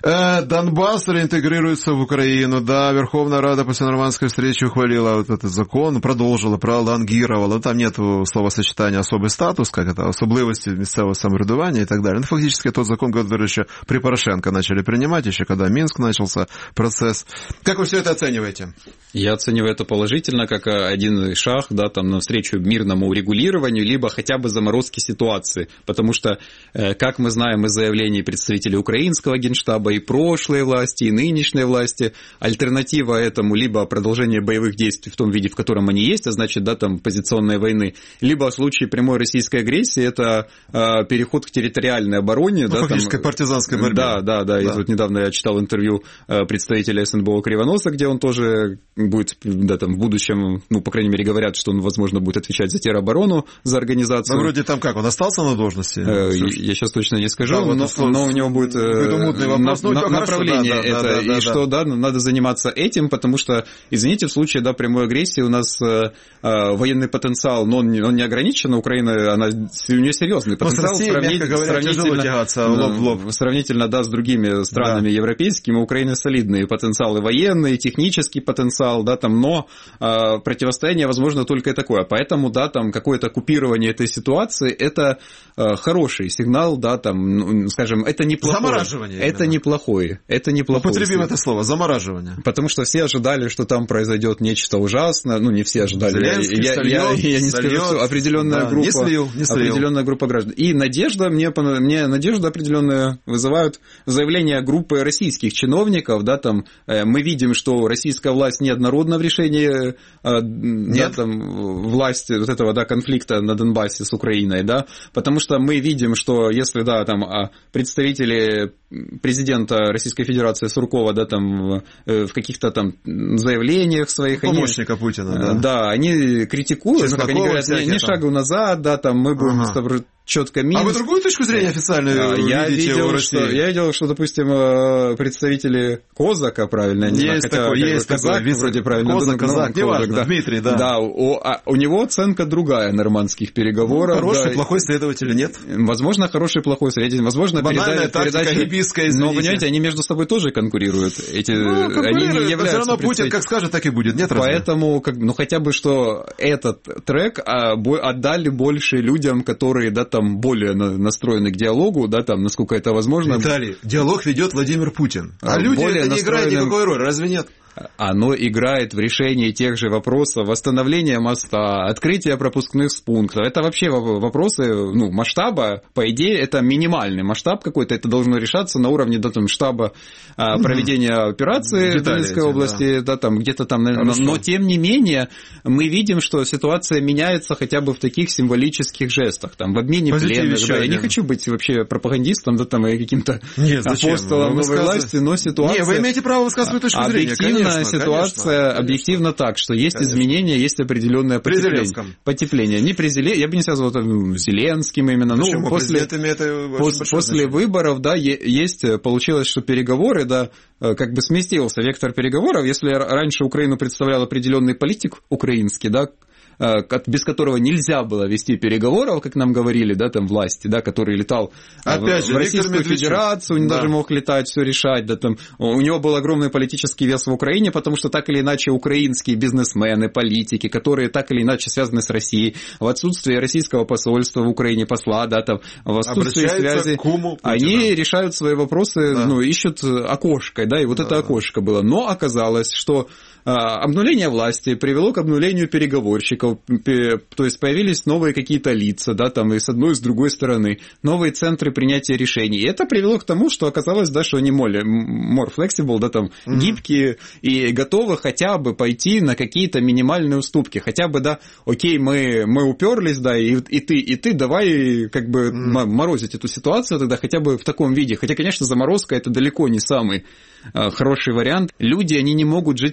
[SPEAKER 2] Донбасс реинтегрируется в Украину. Да, Верховная Рада после нормандской встречи ухвалила вот этот закон, продолжила, пролонгировала. Там нет словосочетания «особый статус», как это, особливости місцевого самоврядування и так далее. Ну, фактически тот закон, который еще при Порошенко начали принимать, еще когда Минск начался процесс. Как вы все это оцениваете?
[SPEAKER 3] Я оцениваю это положительно, как один шаг, да, там, навстречу мирному урегулированию, либо хотя бы заморозке ситуации. Потому что, как мы знаем из заявлений представителей украинского генштаба, и прошлой власти, и нынешней власти, альтернатива этому либо продолжение боевых действий в том виде, в котором они есть, а значит, да, там, позиционной войны, либо в случае прямой российской агрессии это э, переход к территориальной обороне.
[SPEAKER 2] Ну,
[SPEAKER 3] да,
[SPEAKER 2] фактически
[SPEAKER 3] там,
[SPEAKER 2] партизанской борьбе.
[SPEAKER 3] Да, да, да. да. И вот недавно я читал интервью э, представителя СНБО Кривоноса, где он тоже будет, да, там, в будущем, ну, по крайней мере, говорят, что он, возможно, будет отвечать за тероборону, за организацию.
[SPEAKER 2] Ну, вроде там как, он остался на должности?
[SPEAKER 3] Э, я сейчас точно не скажу,
[SPEAKER 2] да,
[SPEAKER 3] но,
[SPEAKER 2] вот,
[SPEAKER 3] но у него будет э,
[SPEAKER 2] вопрос,
[SPEAKER 3] на,
[SPEAKER 2] ну,
[SPEAKER 3] на, направление
[SPEAKER 2] хорошо, да,
[SPEAKER 3] это,
[SPEAKER 2] да, да,
[SPEAKER 3] и
[SPEAKER 2] да,
[SPEAKER 3] что, да, надо заниматься этим, потому что, извините, в случае, да, прямой агрессии у нас э, э, военный потенциал, но он не, он не ограничен, Украина, она, у нее серьезный потенциал.
[SPEAKER 2] России, сравнительно, говоря, сравнительно, тягаться, лоб в лоб.
[SPEAKER 3] Сравнительно, да, с другими странами да. европейскими, у Украины солидные потенциалы военные, технический потенциал, да, там, но э, противостояние возможно только такое, поэтому, да, там, какое-то купирование этой ситуации, это э, хороший сигнал, да, там, ну, скажем, это неплохое.
[SPEAKER 2] Замораживание.
[SPEAKER 3] Это
[SPEAKER 2] именно.
[SPEAKER 3] неплохое, это неплохое.
[SPEAKER 2] Употребим это слово, замораживание.
[SPEAKER 3] Потому что все ожидали, что там произойдет нечто ужасное, ну, не все ожидали,
[SPEAKER 2] Зеленский
[SPEAKER 3] я,
[SPEAKER 2] сольет,
[SPEAKER 3] я, я, я не
[SPEAKER 2] сольет,
[SPEAKER 3] скажу, что определенная
[SPEAKER 2] да,
[SPEAKER 3] группа,
[SPEAKER 2] не слил, не слил.
[SPEAKER 3] определенная группа граждан. И надежда, мне, мне надежда определенная вызывают заявления группы российских чиновников, да, там, мы видим, что российская власть неоднородна в решении да, там, власти вот этого, да, конфликта на Донбассе с Украиной, да, потому что мы видим, что если, да, там, представители президента Российской Федерации Суркова, да, там, в каких-то там заявлениях своих...
[SPEAKER 2] Помощника
[SPEAKER 3] они,
[SPEAKER 2] Путина, да.
[SPEAKER 3] Да, они критикуют, ну, как они говорят, не, не шагу назад, да, там, мы будем ага. с тобой четко Минск.
[SPEAKER 2] А вы другую точку зрения официальную
[SPEAKER 3] я
[SPEAKER 2] видите
[SPEAKER 3] видел,
[SPEAKER 2] в России?
[SPEAKER 3] Что, я видел, что, допустим, представители Козака, правильно, не
[SPEAKER 2] есть
[SPEAKER 3] знаю,
[SPEAKER 2] такой,
[SPEAKER 3] хотя
[SPEAKER 2] есть
[SPEAKER 3] Казак,
[SPEAKER 2] такой,
[SPEAKER 3] вроде правильно.
[SPEAKER 2] Козак,
[SPEAKER 3] ну,
[SPEAKER 2] Казак,
[SPEAKER 3] ну,
[SPEAKER 2] неважно,
[SPEAKER 3] Козак, да.
[SPEAKER 2] Дмитрий, да.
[SPEAKER 3] Да, у, а, у него оценка другая нормандских переговоров.
[SPEAKER 2] Ну, хороший,
[SPEAKER 3] да,
[SPEAKER 2] плохой следователь или нет?
[SPEAKER 3] Возможно, хороший, плохой следователь. Возможно,
[SPEAKER 2] банальная тактика хиппийская, извините.
[SPEAKER 3] Но, понимаете, они между собой тоже конкурируют. Эти,
[SPEAKER 2] ну,
[SPEAKER 3] они не являются...
[SPEAKER 2] Все равно Путин как скажет, так и будет. Нет,
[SPEAKER 3] поэтому, как, ну, хотя бы, что этот трек а, бо, отдали больше людям, которые, да, там, более на, настроены к диалогу, да, там, насколько это возможно.
[SPEAKER 2] Виталий, диалог ведет Владимир Путин. А, а люди это не играют никакой роли, разве нет?
[SPEAKER 3] Оно играет в решении тех же вопросов: восстановления моста, открытия пропускных пунктов. Это вообще вопросы, ну, масштаба, по идее, это минимальный масштаб какой-то, это должно решаться на уровне, да, там, штаба а, проведения операции в Донецкой области, да. Да, там, где-то там, но, но тем не менее, мы видим, что ситуация меняется хотя бы в таких символических жестах, там, в обмене пленных. Да. Я не хочу быть вообще пропагандистом, да, там, и каким-то Нет, апостолом новой власти, но ситуация...
[SPEAKER 2] Не, вы имеете право высказывать свою точку зрения, конечно.
[SPEAKER 3] Ситуация конечно, объективно конечно. Так, что есть конечно. Изменения, есть определенное потепление. Потепление. Не при Зеленском, я бы не связывал там Зеленским именно.
[SPEAKER 2] Почему?
[SPEAKER 3] Ну, после,
[SPEAKER 2] это
[SPEAKER 3] после, после выборов, да, есть, получилось, что переговоры, да, как бы сместился вектор переговоров. Если раньше Украину представлял определенный политик украинский, да, без которого нельзя было вести переговоров, как нам говорили, да, там, власти, да, который летал
[SPEAKER 2] Опять
[SPEAKER 3] в,
[SPEAKER 2] же,
[SPEAKER 3] в Российскую Федерацию, он да. даже мог летать, все решать, да, там, у него был огромный политический вес в Украине, потому что так или иначе украинские бизнесмены, политики, которые так или иначе связаны с Россией, в отсутствие российского посольства в Украине, посла, да, там, в отсутствии связи, они решают свои вопросы, да. ну, ищут окошко, да, и вот да. это окошко было. Но оказалось, что обнуление власти привело к обнулению переговорщиков, то есть появились новые какие-то лица, да, там и с одной, и с другой стороны, новые центры принятия решений. И это привело к тому, что оказалось, да, что они more, more flexible, да, там, mm-hmm. гибкие и готовы хотя бы пойти на какие-то минимальные уступки. Хотя бы, да, окей, мы, мы уперлись, да, и, и ты, и ты давай как бы mm-hmm. морозить эту ситуацию тогда хотя бы в таком виде. Хотя, конечно, заморозка это далеко не самый хороший вариант. Люди, они не могут жить постоянно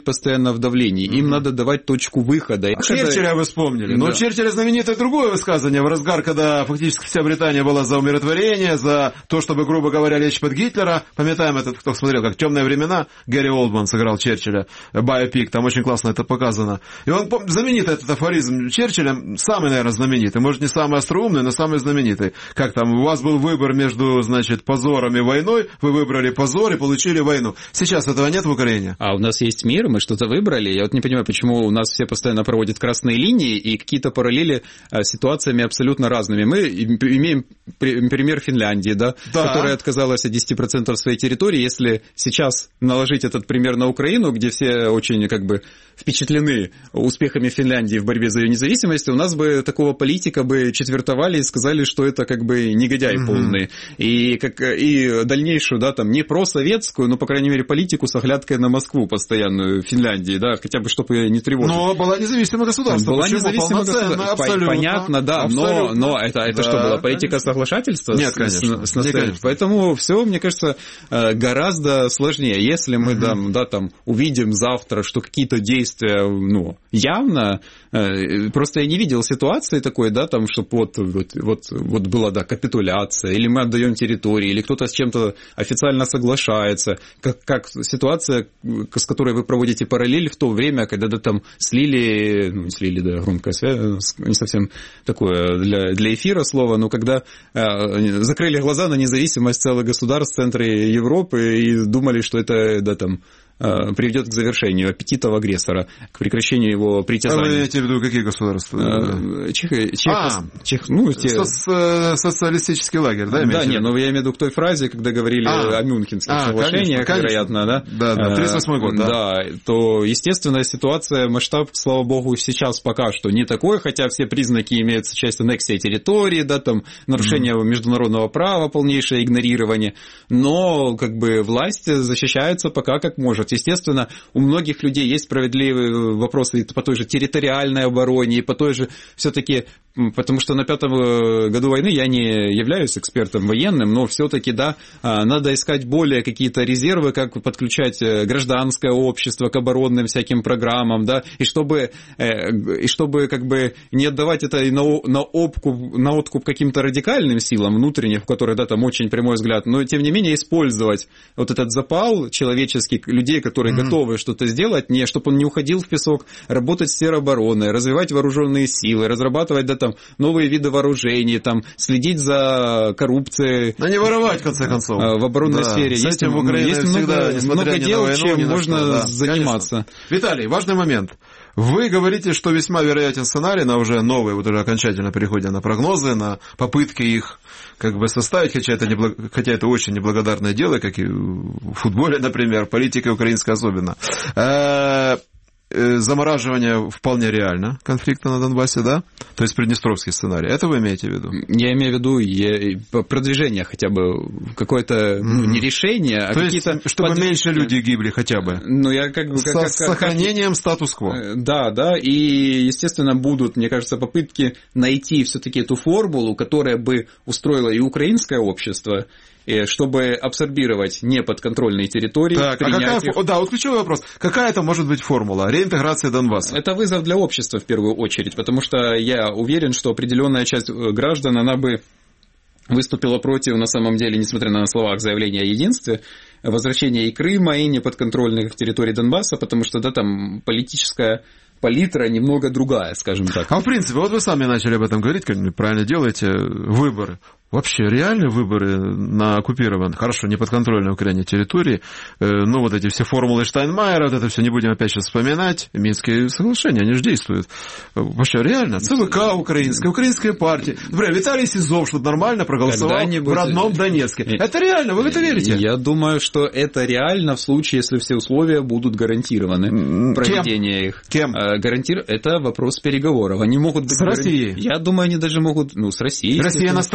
[SPEAKER 3] постоянно в давлении. Им mm-hmm. надо давать точку выхода.
[SPEAKER 2] Черчилля вы вспомнили. Но да. у Черчилля знаменитое другое высказывание в разгар, когда фактически вся Британия была за умиротворение, за то, чтобы, грубо говоря, лечь под Гитлера. Памятаем этот, кто смотрел, как «Темные времена». Гэри Олдман сыграл Черчилля. Биопик, там очень классно это показано. И он, знаменитый этот афоризм Черчилля, самый, наверное, знаменитый. Может, не самый остроумный, но самый знаменитый. Как там, у вас был выбор между, значит, позором и войной, вы выбрали позор и получили войну. Сейчас этого нет в Украине.
[SPEAKER 3] А у нас есть мир, мы что-то выбрали. Я вот не понимаю, почему у нас все постоянно проводят красные линии и какие-то параллели с ситуациями абсолютно разными. Мы имеем пример Финляндии, да, да. которая отказалась от десять процентов своей территории. Если сейчас наложить этот пример на Украину, где все очень как бы впечатлены успехами Финляндии в борьбе за ее независимость, у нас бы такого политика бы четвертовали и сказали, что это как бы негодяй mm-hmm. полный. И, как, и дальнейшую, да, там, не просоветскую, но, по крайней мере, политику с оглядкой на Москву постоянную в Финляндии, да, хотя бы, чтобы ее не тревожить.
[SPEAKER 2] Но была независимое государство.
[SPEAKER 3] Была независимое государство. Понятно, да, абсолютно. но, но это, это да, что было? Политика конечно. соглашательства?
[SPEAKER 2] Нет, конечно.
[SPEAKER 3] С, с Нет, конечно. Поэтому все, мне кажется, гораздо сложнее. Если мы, mm-hmm. да, да, там, увидим завтра, что какие-то действия, ну, явно, просто я не видел ситуации такой, да, там, чтобы вот, вот, вот, вот была, да, капитуляция, или мы отдаем территории, или кто-то с чем-то официально соглашается, как, как ситуация, с которой вы проводите параллель в то время, когда, да, там, слили, ну, слили, да, громкая связь, не совсем такое для, для эфира слово, но когда э, закрыли глаза на независимость целых государств в центре Европы и думали, что это, да, там, приведет к завершению аппетита агрессора, к прекращению его притязаний.
[SPEAKER 2] А вы имеете в виду какие государства?
[SPEAKER 3] Чех, Чех,
[SPEAKER 2] а,
[SPEAKER 3] Чех, ну, те...
[SPEAKER 2] Со- социалистический лагерь, да?
[SPEAKER 3] Да, не, но я имею в виду к той фразе, когда говорили а, о Мюнхенских а, соглашениях, конечно, вероятно, да?
[SPEAKER 2] Да, да, тридцать восьмой год, да.
[SPEAKER 3] Да, то, естественно, ситуация, масштаб, слава богу, сейчас пока что не такой, хотя все признаки имеются, часть аннексия территории, да, там, нарушение mm-hmm. международного права, полнейшее игнорирование, но, как бы, власть защищается пока как может. Естественно, у многих людей есть справедливые вопросы по той же территориальной обороне, и по той же все-таки, потому что на пятом году войны я не являюсь экспертом военным, но все-таки, да, надо искать более какие-то резервы, как подключать гражданское общество к оборонным всяким программам, да, и чтобы, и чтобы как бы не отдавать это на, на, откуп, на откуп каким-то радикальным силам внутренним, в которые, да, там очень прямой взгляд, но тем не менее использовать вот этот запал человеческий людей, которые mm-hmm. готовы что-то сделать, не, чтобы он не уходил в песок, работать в сфере обороны, развивать вооруженные силы, разрабатывать, да, там, новые виды вооружений, там, следить за коррупцией.
[SPEAKER 2] Да не воровать, в конце концов.
[SPEAKER 3] В оборонной да. сфере.
[SPEAKER 2] С
[SPEAKER 3] Есть,
[SPEAKER 2] этим в Украине
[SPEAKER 3] есть
[SPEAKER 2] всегда,
[SPEAKER 3] много, много дел, войну, чем можно что, да, заниматься.
[SPEAKER 2] Конечно. Виталий, важный момент. Вы говорите, что весьма вероятен сценарий на уже новые, вот уже окончательно переходя на прогнозы, на попытки их как бы составить, хотя это, неблаг... хотя это очень неблагодарное дело, как и в футболе, например, политика украинская особенно. Замораживание вполне реально конфликта на Донбассе, да? То есть приднестровский сценарий. Это вы имеете в виду?
[SPEAKER 3] Я имею в виду я... продвижение хотя бы, какое-то, ну, не решение, а
[SPEAKER 2] То
[SPEAKER 3] какие-то...
[SPEAKER 2] Есть, чтобы под... меньше людей гибли хотя бы.
[SPEAKER 3] Ну, я как бы...
[SPEAKER 2] С
[SPEAKER 3] как, как,
[SPEAKER 2] сохранением
[SPEAKER 3] как...
[SPEAKER 2] статус-кво.
[SPEAKER 3] Да, да, и, естественно, будут, мне кажется, попытки найти все-таки эту формулу, которая бы устроила и украинское общество, чтобы абсорбировать неподконтрольные территории.
[SPEAKER 2] Так, а какая, их... Да, вот ключевой вопрос. Какая это может быть формула реинтеграции Донбасса?
[SPEAKER 3] Это вызов для общества в первую очередь, потому что я уверен, что определенная часть граждан, она бы выступила против, на самом деле, несмотря на словах заявления о единстве, возвращения и Крыма, и неподконтрольных территорий Донбасса, потому что, да, там политическая палитра немного другая, скажем так.
[SPEAKER 2] А в принципе, вот вы сами начали об этом говорить, как правильно делаете, выборы. Вообще реальные выборы на оккупированной, хорошо, неподконтрольной Украине территории, ну вот эти все формулы Штайнмайера, вот это все не будем опять сейчас вспоминать, Минские соглашения, они же действуют. Вообще реально, ЦВК украинская, украинская партия, например, Виталий Сизов, что нормально проголосовал в родном Донецке. Это реально, вы в это верите?
[SPEAKER 3] Я думаю, что это реально в случае, если все условия будут гарантированы, проведение
[SPEAKER 2] Кем?
[SPEAKER 3] их.
[SPEAKER 2] Кем?
[SPEAKER 3] Гарантир... Это вопрос переговоров. Они могут быть...
[SPEAKER 2] С Россией?
[SPEAKER 3] Я думаю, они даже могут... Ну, с Россией.
[SPEAKER 2] Россия настаивает, есть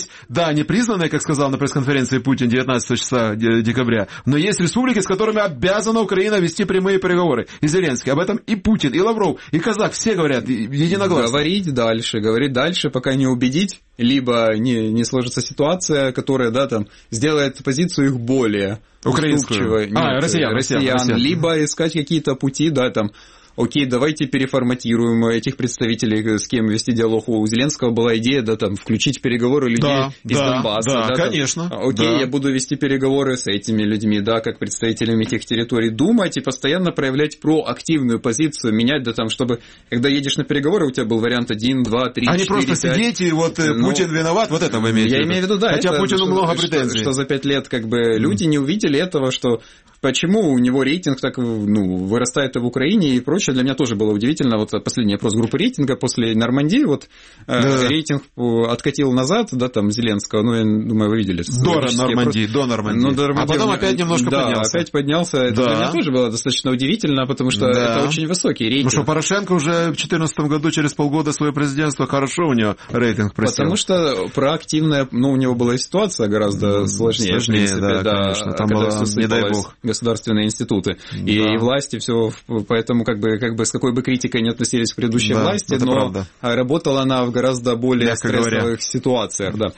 [SPEAKER 2] есть, да, непризнанные, как сказал на пресс-конференции Путин девятнадцатого числа декабря, но есть республики, с которыми обязана Украина вести прямые переговоры. И Зеленский, об этом и Путин, и Лавров, и Казак, все говорят единогласно.
[SPEAKER 3] Говорить дальше, говорить дальше, пока не убедить, либо не, не сложится ситуация, которая, да, там, сделает позицию их более
[SPEAKER 2] украинскую.
[SPEAKER 3] Нет,
[SPEAKER 2] а, россиян,
[SPEAKER 3] россиян,
[SPEAKER 2] россиян, россиян.
[SPEAKER 3] Либо искать какие-то пути, да, там, окей, давайте переформатируем этих представителей, с кем вести диалог. У Зеленского была идея, да, там, включить переговоры людей
[SPEAKER 2] да,
[SPEAKER 3] из
[SPEAKER 2] да,
[SPEAKER 3] Донбасса.
[SPEAKER 2] Да,
[SPEAKER 3] да,
[SPEAKER 2] конечно.
[SPEAKER 3] Там, окей,
[SPEAKER 2] да.
[SPEAKER 3] я буду вести переговоры с этими людьми, да, как представителями этих территорий. Думать и постоянно проявлять проактивную позицию, менять, да, там, чтобы, когда едешь на переговоры, у тебя был вариант один, два, три,
[SPEAKER 2] а не
[SPEAKER 3] четыре,
[SPEAKER 2] просто
[SPEAKER 3] пять.
[SPEAKER 2] сидеть, и вот ну, Путин виноват, вот это вы имеете
[SPEAKER 3] я
[SPEAKER 2] в виду?
[SPEAKER 3] Я имею в виду, да.
[SPEAKER 2] Хотя
[SPEAKER 3] это,
[SPEAKER 2] Путину
[SPEAKER 3] что,
[SPEAKER 2] много
[SPEAKER 3] что,
[SPEAKER 2] претензий.
[SPEAKER 3] Что, что за пять лет, как бы, люди mm. не увидели этого, что... Почему у него рейтинг так, ну, вырастает и в Украине и прочее, для меня тоже было удивительно. Вот последний опрос группы рейтинга после Нормандии, вот да. рейтинг откатил назад, да, там, Зеленского, ну, я думаю, вы видели.
[SPEAKER 2] До Нормандии, до Нормандии.
[SPEAKER 3] Ну, до Нормандии.
[SPEAKER 2] А потом опять немножко
[SPEAKER 3] да,
[SPEAKER 2] поднялся.
[SPEAKER 3] опять поднялся. Это
[SPEAKER 2] да.
[SPEAKER 3] для меня тоже было достаточно удивительно, потому что да. это очень высокий рейтинг.
[SPEAKER 2] Ну что, Порошенко уже в две тысячи четырнадцатом году, через полгода своего президентства, хорошо у него рейтинг просел.
[SPEAKER 3] Потому что проактивная, ну, у него была ситуация гораздо сложнее,
[SPEAKER 2] сложнее,
[SPEAKER 3] в принципе,
[SPEAKER 2] да,
[SPEAKER 3] да,
[SPEAKER 2] конечно. Там
[SPEAKER 3] когда
[SPEAKER 2] было,
[SPEAKER 3] все
[SPEAKER 2] не дай бог.
[SPEAKER 3] Государственные институты. Да. И, и власти все, поэтому как бы, как бы с какой бы критикой не относились к предыдущей да, власти, но правда. Работала она в гораздо более Мягко стрессовых говоря. ситуациях, да.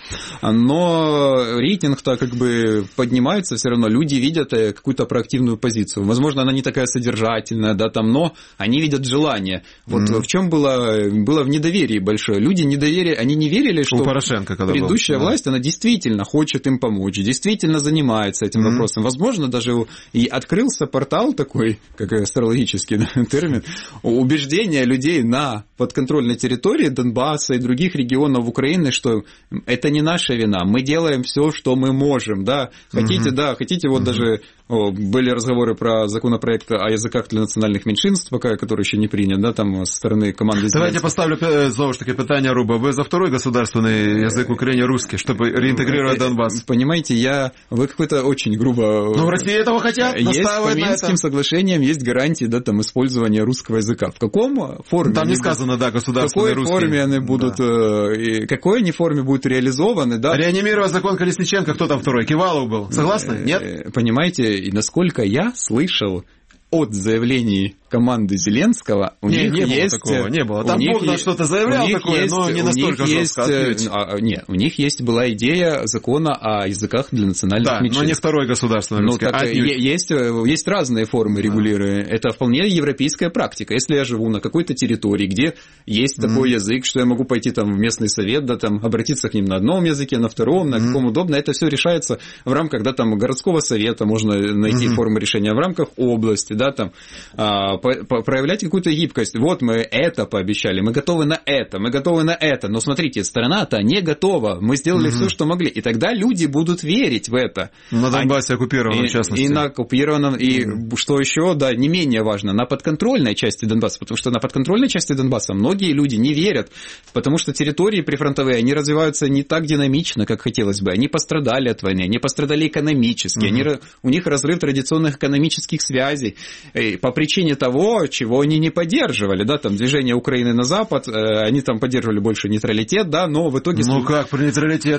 [SPEAKER 3] Но рейтинг-то как бы поднимается все равно, люди видят какую-то проактивную позицию. Возможно, она не такая содержательная, да, там, но они видят желание. Вот mm-hmm. в чем было, было в недоверии большое. Люди недоверие, они не верили, что
[SPEAKER 2] Порошенко,
[SPEAKER 3] предыдущая
[SPEAKER 2] был.
[SPEAKER 3] власть, она действительно хочет им помочь, действительно занимается этим mm-hmm. вопросом. Возможно, даже и открылся портал такой, как астрологический термин, убеждения людей на подконтрольной территории Донбасса и других регионов Украины, что это не наша вина, мы делаем все, что мы можем, да, хотите, mm-hmm. да, хотите, вот mm-hmm. даже о, были разговоры про законопроект о языках для национальных меньшинств, пока, который еще не принят, да, там, со стороны команды.
[SPEAKER 2] Давайте поставлю, знову ж таки, питание Руба. Вы за второй государственный язык в Украине русский, чтобы реинтегрировать Донбасс?
[SPEAKER 3] Понимаете, я, вы какой-то очень грубо...
[SPEAKER 2] Ну, в России этого хотят,
[SPEAKER 3] есть по Минским соглашениям есть гарантии, да, там, использования русского языка. В каком форме?
[SPEAKER 2] Там не сказано, да, государственный русский.
[SPEAKER 3] В какой форме они будут, да. э, какой они форме будут реализованы, да?
[SPEAKER 2] Реанимировать закон Колесниченко, кто там второй? Кивалов был. Согласны? Нет?
[SPEAKER 3] Понимаете, и насколько я слышал от заявлений команды Зеленского, у
[SPEAKER 2] не,
[SPEAKER 3] них
[SPEAKER 2] не
[SPEAKER 3] есть...
[SPEAKER 2] было такого, не было. Там Богдан что-то заявлял такое, есть, но не настолько жестко.
[SPEAKER 3] Есть, а, нет, у них есть была идея закона о языках для национальных
[SPEAKER 2] да,
[SPEAKER 3] меньшинств.
[SPEAKER 2] но не второй государственный русский.
[SPEAKER 3] Ну, так, есть, есть разные формы регулирования. Да. Это вполне европейская практика. Если я живу на какой-то территории, где есть mm. такой язык, что я могу пойти там в местный совет, да, там, обратиться к ним на одном языке, на втором, на mm. каком удобно, это все решается в рамках, да, там, городского совета, можно найти mm. формы решения в рамках области, да, там, а, по, по, проявлять какую-то гибкость. Вот мы это пообещали, мы готовы на это, мы готовы на это, но смотрите, страна-то не готова, мы сделали mm-hmm. все, что могли, и тогда люди будут верить в это.
[SPEAKER 2] На Донбассе оккупированном,
[SPEAKER 3] и,
[SPEAKER 2] в частности.
[SPEAKER 3] И на оккупированном, и mm-hmm. что еще, да, не менее важно, на подконтрольной части Донбасса, потому что на подконтрольной части Донбасса многие люди не верят, потому что территории прифронтовые, они развиваются не так динамично, как хотелось бы, они пострадали от войны, они пострадали экономически, mm-hmm. они, у них разрыв традиционных экономических связей, и по причине того, чего они не поддерживали, да, там движение Украины на Запад, они там поддерживали больше нейтралитет, да, но в итоге...
[SPEAKER 2] Ну как про нейтралитет?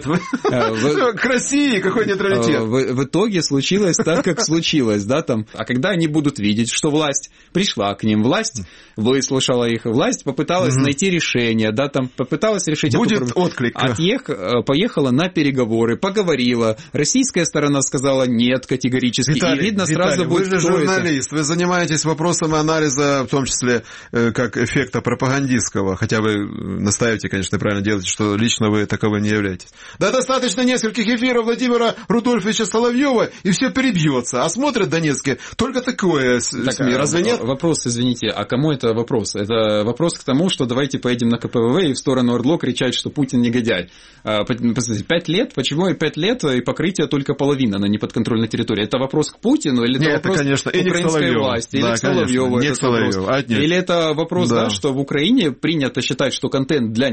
[SPEAKER 2] К России какой нейтралитет?
[SPEAKER 3] В итоге случилось так, как случилось, да, там, а когда они будут видеть, что власть пришла к ним, власть выслушала их, власть попыталась найти решение, да, там, попыталась решить...
[SPEAKER 2] Будет отклик.
[SPEAKER 3] Поехала на переговоры, поговорила, российская сторона сказала нет категорически, и видно сразу будет,
[SPEAKER 2] вы же журналист, вы занимаетесь вопросом анализа, в том числе как эффекта пропагандистского, хотя вы настаиваете, конечно, правильно делаете, что лично вы таковым не являетесь. Да достаточно нескольких эфиров Владимира Рудольфовича Соловьева, и все перебьется. А смотрят донецкие только такое так, СМИ, разве нет?
[SPEAKER 3] Вопрос, извините, а кому это вопрос? Это вопрос к тому, что давайте поедем на ка пэ вэ вэ и в сторону Ордло кричать, что Путин негодяй. Пять лет? Почему и пять лет и покрытие только половина на неподконтрольной территории? Это вопрос к Путину или это
[SPEAKER 2] нет,
[SPEAKER 3] вопрос
[SPEAKER 2] это, конечно,
[SPEAKER 3] к украинской власти?
[SPEAKER 2] Да,
[SPEAKER 3] или к Соловьеву?
[SPEAKER 2] Нет, Соловьев. А,
[SPEAKER 3] или это вопрос, да. Да, что в Украине принято считать, что контент для не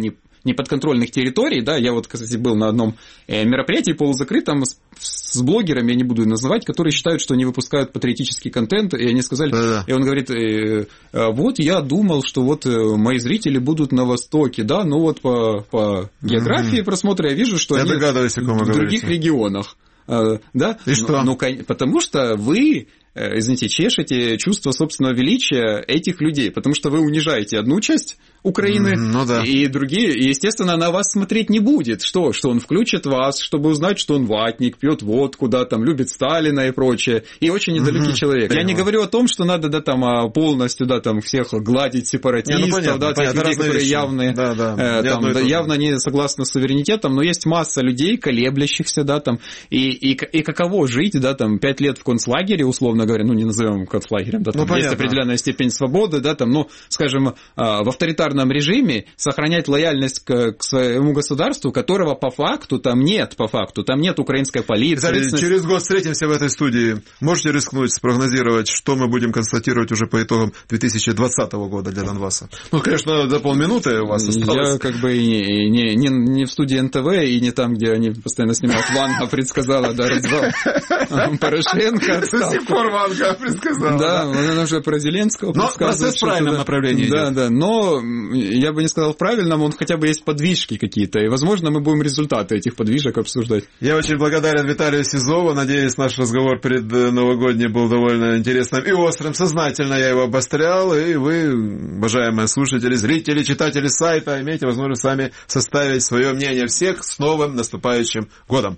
[SPEAKER 3] неподконтрольных территорий, да, я вот, кстати, был на одном мероприятии полузакрытом с, с блогерами, я не буду называть, которые считают, что они выпускают патриотический контент, и они сказали, да-да. И он говорит, э, вот я думал, что вот мои зрители будут на Востоке, да, но вот по, по географии mm-hmm. просмотра я вижу, что я они в других регионах. Да?
[SPEAKER 2] И что?
[SPEAKER 3] Ну, потому что вы, извините, чешете чувство собственного величия этих людей, потому что вы унижаете одну часть Украины,
[SPEAKER 2] ну, да.
[SPEAKER 3] и другие, и, естественно, она вас смотреть не будет. Что? Что он включит вас, чтобы узнать, что он ватник, пьет водку, да, там, любит Сталина и прочее, и очень недалекий угу. человек. Понимаю. Я не говорю о том, что надо, да, там, полностью, да, там, всех гладить сепаратистов, не, ну, понятно, да, понятно, людей, которые явные, да, да, э, там, да, явно не согласны с суверенитетом, но есть масса людей, колеблющихся, да, там, и, и, и каково жить, да, там, пять лет в концлагере, условно говоря, ну, не назовем концлагерем, да, там, ну, есть определенная степень свободы, да, там, ну, скажем, в авторитарном режиме сохранять лояльность к, к своему государству, которого по факту там нет, по факту, там нет украинской полиции.
[SPEAKER 2] Виталий, через год встретимся в этой студии. Можете рискнуть спрогнозировать, что мы будем констатировать уже по итогам две тысячи двадцатого года для Донбасса? Ну, конечно, до полминуты у вас осталось.
[SPEAKER 3] Я как бы не, не, не, не в студии эн тэ вэ и не там, где они постоянно снимают. Ванга предсказала, да, развал Порошенко.
[SPEAKER 2] До сих пор Ванга предсказала.
[SPEAKER 3] Да, она уже про Зеленского
[SPEAKER 2] предсказывает. Но процесс в правильном направлении.
[SPEAKER 3] Да, да, но я бы не сказал в правильном, он хотя бы есть подвижки какие-то, и, возможно, мы будем результаты этих подвижек обсуждать.
[SPEAKER 2] Я очень благодарен Виталию Сизову, надеюсь, наш разговор перед новогодний был довольно интересным и острым, сознательно я его обострял, и вы, уважаемые слушатели, зрители, читатели сайта, имеете возможность сами составить свое мнение. Всех с новым наступающим годом!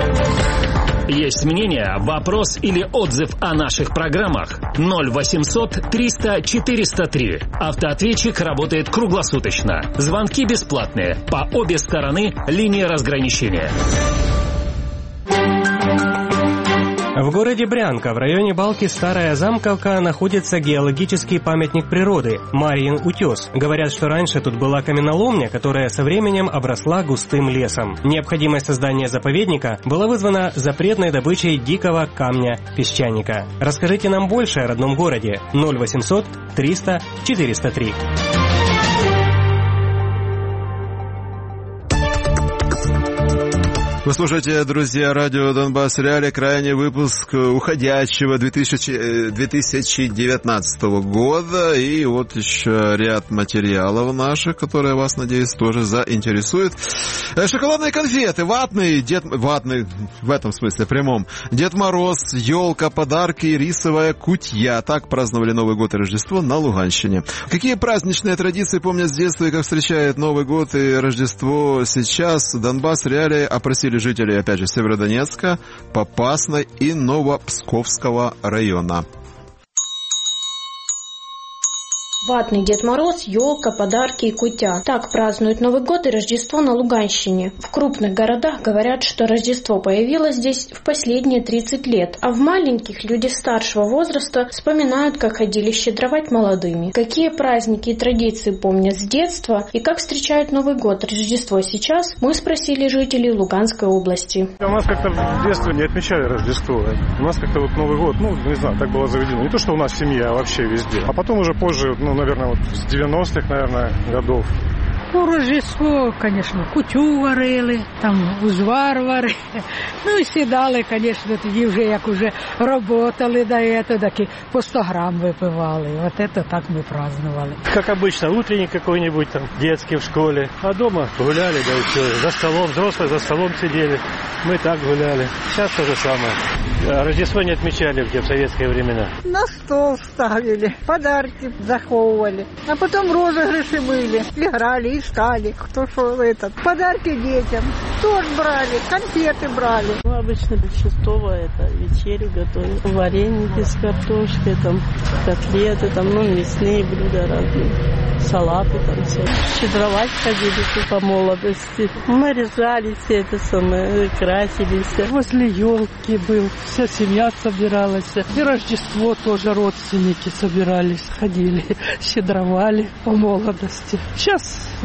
[SPEAKER 1] Есть мнение, вопрос или отзыв о наших программах? ноль восемьсот триста четыреста три. Автоответчик работает круглосуточно. Звонки бесплатные. По обе стороны линии разграничения.
[SPEAKER 10] В городе Брянка, в районе Балки Старая Замковка, находится геологический памятник природы – Марьин утес. Говорят, что раньше тут была каменоломня, которая со временем обросла густым лесом. Необходимость создания заповедника была вызвана запретной добычей дикого камня-песчаника. Расскажите нам больше о родном городе. ноль восемьсот триста четыреста три.
[SPEAKER 2] Вы слушаете, друзья, радио Донбасс Реалии, крайний выпуск уходящего две тысячи девятнадцатого года. И вот еще ряд материалов наших, которые вас, надеюсь, тоже заинтересуют. Шоколадные конфеты, ватный, дед, ватный, в этом смысле, прямом. Дед Мороз, елка, подарки, рисовая кутья. Так праздновали Новый год и Рождество на Луганщине. Какие праздничные традиции помнят с детства и как встречает Новый год и Рождество сейчас? Донбасс Реалии опросили жителей, опять же, Северодонецка, Попасной и Новопсковского района.
[SPEAKER 11] Ватный Дед Мороз, елка, подарки и кутя. Так празднуют Новый год и Рождество на Луганщине. В крупных городах говорят, что Рождество появилось здесь в последние тридцать лет, а в маленьких люди старшего возраста вспоминают, как ходили щедровать молодыми. Какие праздники и традиции помнят с детства и как встречают Новый год и Рождество сейчас, мы спросили жителей Луганской области.
[SPEAKER 12] У нас как-то в детстве не отмечали Рождество. У нас как-то вот Новый год, ну, не знаю, так было заведено. Не то, что у нас семья, а вообще везде. А потом уже позже, ну, наверное, вот с девяностых, наверное, годов.
[SPEAKER 13] Ну, Рождество, конечно, кутю варили, там узвар варили. Ну і сідали, звісно, тоді вже як уже работали до этого, так и по сто грамм выпивали. Вот это так мы праздновали.
[SPEAKER 14] Как обычно, утренник какой-нибудь там, детский в школе. А дома гуляли, да и все. За столом, взрослые за столом сидели. Мы так гуляли. Сейчас то же самое. Рождество не отмечали где в советские времена.
[SPEAKER 15] На стол ставили, подарки заховывали. А потом розыгрыши были. Играли, искали, кто что этот. Подарки детям. Торт брали, конфеты брали.
[SPEAKER 16] Ну, обычно Рождество это вечерю готовят. Вареники с картошкой, там, котлеты, там, ну, мясные блюда разные. Салаты там все. Щедровать ходили по молодости. Мы резали все это самое, красились.
[SPEAKER 13] Возле елки был, вся семья собиралась. И Рождество тоже родственники собирались, ходили, щедровали по молодости. Сейчас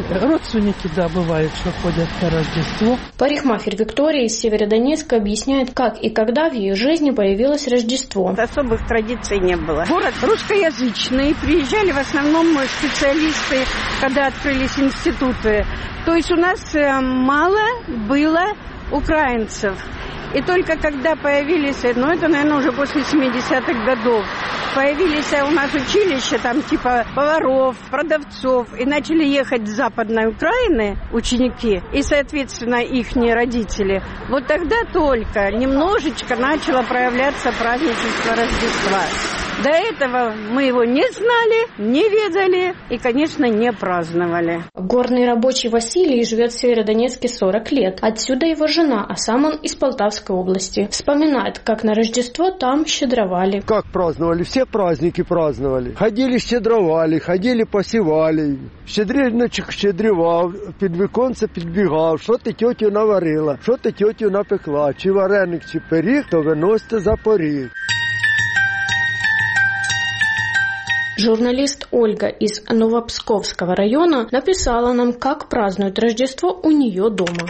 [SPEAKER 17] Родственники, да, бывает, что ходят на Рождество.
[SPEAKER 11] Парикмахер Виктория из Северодонецка объясняет, как и когда в ее жизни появилось Рождество.
[SPEAKER 18] Особых традиций не было. Город русскоязычный, приезжали в основном специалисты, когда открылись институты. То есть у нас мало было украинцев. И только когда появились, ну это, наверное, уже после семидесятых годов, появились у нас училища, там типа поваров, продавцов, и начали ехать с Западной Украины ученики, и, соответственно, ихние родители. Вот тогда только немножечко начало проявляться праздничество Рождества. До этого мы его не знали, не ведали и, конечно, не праздновали.
[SPEAKER 11] Горный рабочий Василий живет в Северодонецке сорок лет. Отсюда его жена, а сам он из Полтавской области. Вспоминает, как на Рождество там щедровали.
[SPEAKER 19] Как праздновали? Все праздники праздновали. Ходили, щедровали, ходили, посівали. Щедрівничок щедрівав, під віконце підбігав, що ти тьотю наварила, що ти тьотю напекла, чи вареник, чи пиріг, то виносьте за поріг.
[SPEAKER 11] Журналист Ольга из Новопсковского района написала нам, как празднуют Рождество у нее дома.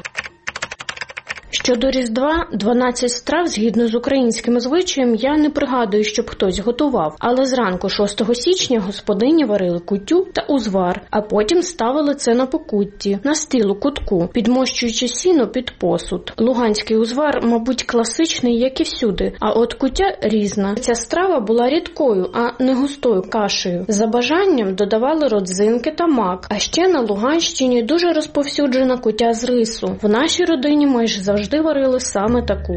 [SPEAKER 11] Щодо Різдва, дванадцять страв, згідно з українським звичаєм, я не пригадую, щоб хтось готував. Але зранку шостого січня господині варили кутю та узвар, а потім ставили це на покутті, на стіл у кутку, підмощуючи сіно під посуд. Луганський узвар, мабуть, класичний, як і всюди, а от кутя різна. Ця страва була рідкою, а не густою кашею. За бажанням додавали родзинки та мак. А ще на Луганщині дуже розповсюджена кутя з рису. В нашій родині майже завжди Завжди варили саме таку.